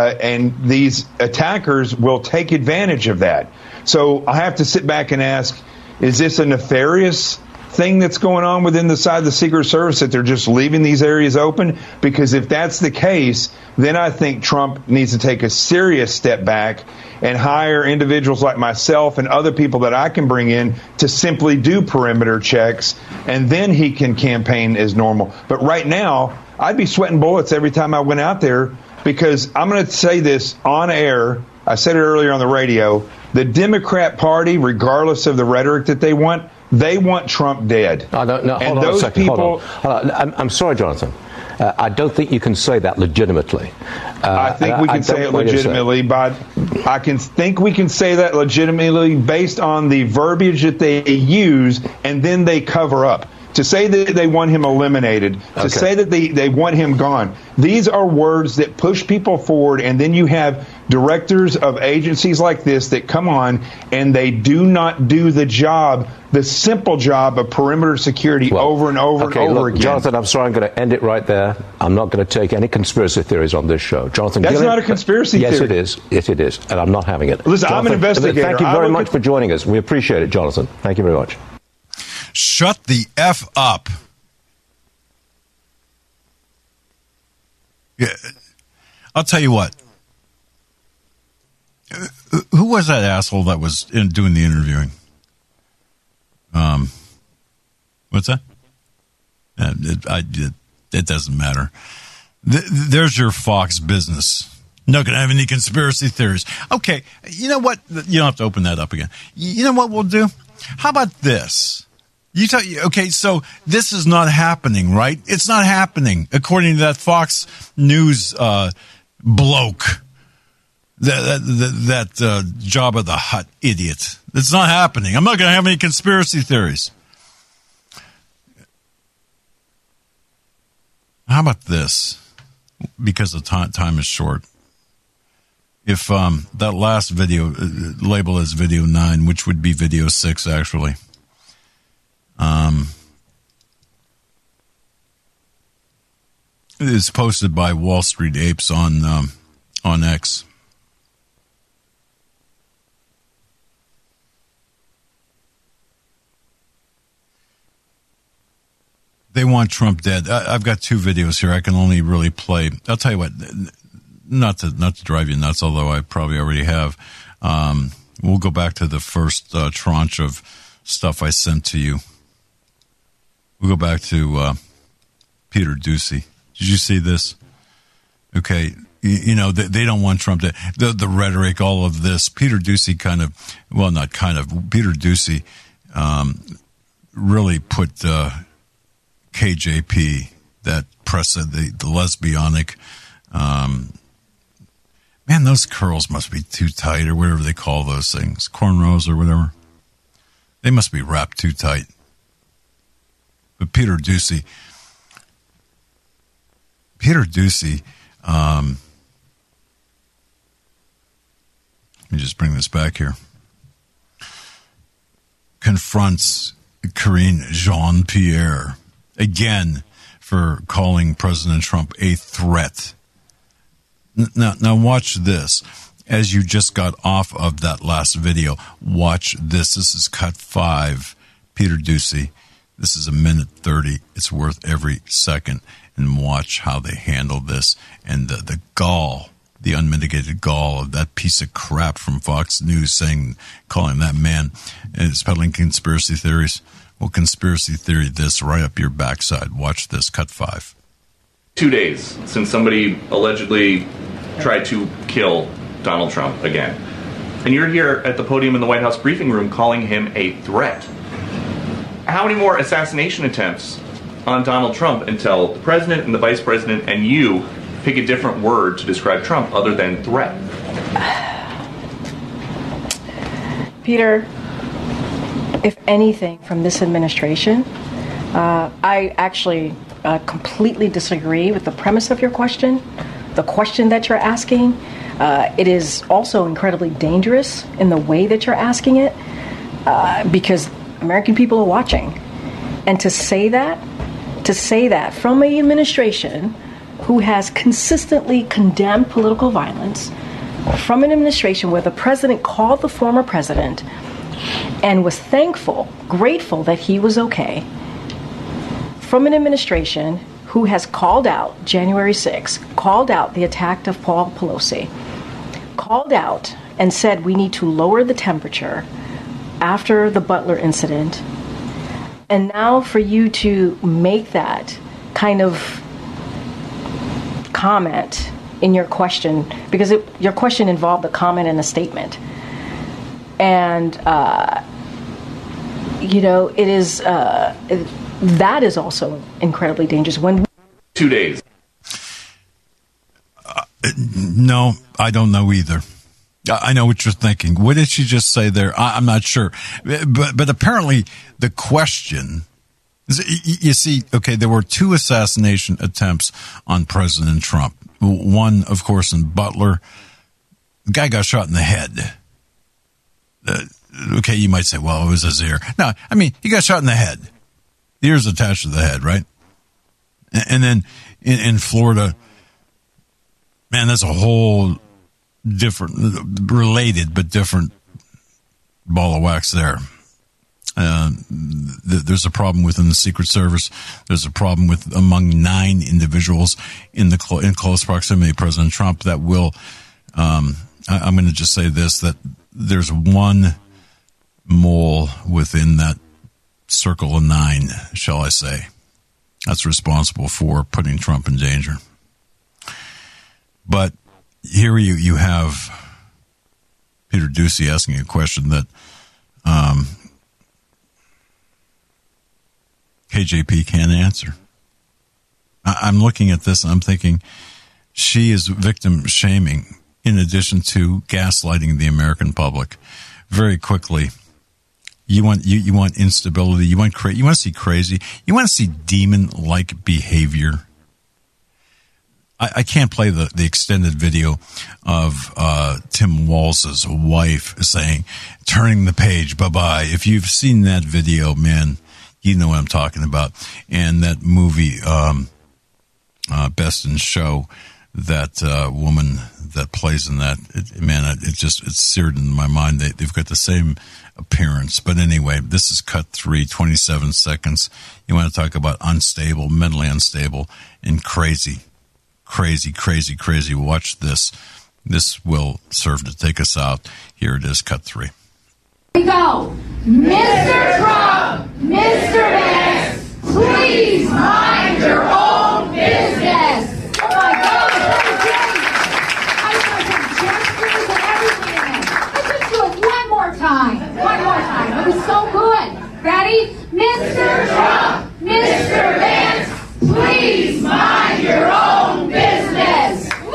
these attackers will take advantage of that. So I have to sit back and ask, is this a nefarious thing that's going on within the side of the Secret Service, that they're just leaving these areas open? Because if that's the case, then I think Trump needs to take a serious step back and hire individuals like myself and other people that I can bring in to simply do perimeter checks, and then he can campaign as normal. But right now, I'd be sweating bullets every time I went out there, because I'm going to say this on air. I said it earlier on the radio. The Democrat Party, regardless of the rhetoric that they want Trump dead. I don't know. Hold on a second. Hold on. I'm sorry, Jonathan. I don't think you can say that legitimately. I think we can say it legitimately, but I think we can say that legitimately based on the verbiage that they use, and then they cover up. To say that they want him eliminated, to say that they want him gone, these are words that push people forward, and then you have directors of agencies like this that come on and they do not do the job, the simple job of perimeter security over and over and over again. Jonathan, I'm sorry, I'm going to end it right there. I'm not going to take any conspiracy theories on this show. Jonathan, that's not a conspiracy theory. Yes, it is. Yes, it is, and I'm not having it. Listen, Jonathan, I'm an investigator. Thank you very much for joining us. We appreciate it, Jonathan. Thank you very much. Shut the F up. Yeah, I'll tell you what. Who was that asshole that was doing the interviewing? What's that? It doesn't matter. There's your Fox Business. Not going to have any conspiracy theories. Okay, you know what? You don't have to open that up again. You know what we'll do? How about this? Okay, so this is not happening, right? It's not happening, according to that Fox News bloke, that Jabba the Hutt idiot. It's not happening. I'm not going to have any conspiracy theories. How about this? Because the time is short. If that last video, label as video 9, which would be video 6, actually. It is posted by Wall Street Apes on X. They want Trump dead. I've got 2 videos here. I can only really play. I'll tell you what. Not to drive you nuts, although I probably already have. We'll go back to the first tranche of stuff I sent to you. We'll go back to Peter Doocy. Did you see this? Okay, you know, they don't want Trump to... The rhetoric, all of this. Peter Doocy Peter Doocy really put KJP, that press, the lesbianic Man, those curls must be too tight, or whatever they call those things, cornrows or whatever. They must be wrapped too tight. But Peter Doocy, let me just bring this back here, confronts Karine Jean-Pierre again for calling President Trump a threat. Now watch this. As you just got off of that last video, watch this. This is cut 5. Peter Doocy. This is 1:30. It's worth every second. And watch how they handle this. And the gall, the unmitigated gall of that piece of crap from Fox News calling that man is peddling conspiracy theories. Well, conspiracy theory this right up your backside. Watch this, cut 5. 2 days since somebody allegedly tried to kill Donald Trump again. And you're here at the podium in the White House briefing room calling him a threat. How many more assassination attempts on Donald Trump until the president and the vice president and you pick a different word to describe Trump other than threat? Peter, if anything from this administration, I actually completely disagree with the premise of your question, the question that you're asking. It is also incredibly dangerous in the way that you're asking it, because American people are watching. And to say that from an administration who has consistently condemned political violence, from an administration where the president called the former president and was grateful that he was okay, from an administration who has called out January 6th, called out the attack of Paul Pelosi, called out and said we need to lower the temperature after the Butler incident, and now for you to make that kind of comment in your question, because your question involved a comment and a statement. And, it is, that is also incredibly dangerous. 2 days. No, I don't know either. I know what you're thinking. What did she just say there? I'm not sure. But apparently the question, you see, okay, there were 2 assassination attempts on President Trump. One, of course, in Butler. The guy got shot in the head. Okay, you might say, well, it was his ear. No, I mean, he got shot in the head. The ear's attached to the head, right? And then in Florida, man, that's a whole different, related but different ball of wax there. There's a problem within the Secret Service. There's a problem among 9 individuals in close proximity to President Trump that will, I'm going to just say this, that there's one mole within that circle of 9, shall I say, that's responsible for putting Trump in danger. But here you have Peter Doocy asking a question that KJP can't answer. I'm looking at this and I'm thinking she is victim shaming in addition to gaslighting the American public. Very quickly, you want instability. You want to see crazy. You want to see demon-like behavior. I can't play the extended video of Tim Walz's wife saying, turning the page, bye-bye. If you've seen that video, man, you know what I'm talking about. And that movie, Best in Show, that woman that plays in that, it's seared in my mind. They've got the same appearance. But anyway, this is cut 3, 27 seconds. You want to talk about unstable, mentally unstable, and crazy. Crazy, crazy, crazy. Watch this. This will serve to take us out. Here it is, cut 3. Here we go. Mr. Trump, Mr. Vance, please mind your own business. Oh my God, that was great. I was going to gestures and everything. Let's just do it one more time. One more time. It was so good. Ready? Mr. Trump, Mr. Vance, please mind your own business.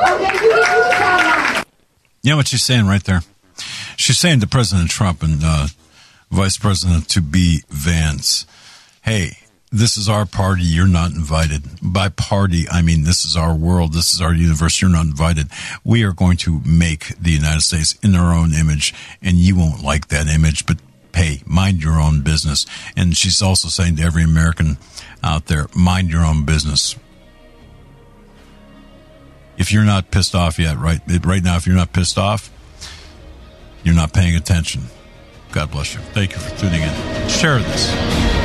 You know what she's saying right there? She's saying to President Trump and Vice President to be Vance, hey, this is our party. You're not invited. By party, I mean this is our world. This is our universe. You're not invited. We are going to make the United States in our own image, and you won't like that image, but hey, mind your own business. And she's also saying to every American out there, mind your own business. If you're not pissed off yet, right now, if you're not pissed off, you're not paying attention. God bless you. Thank you for tuning in. Share this.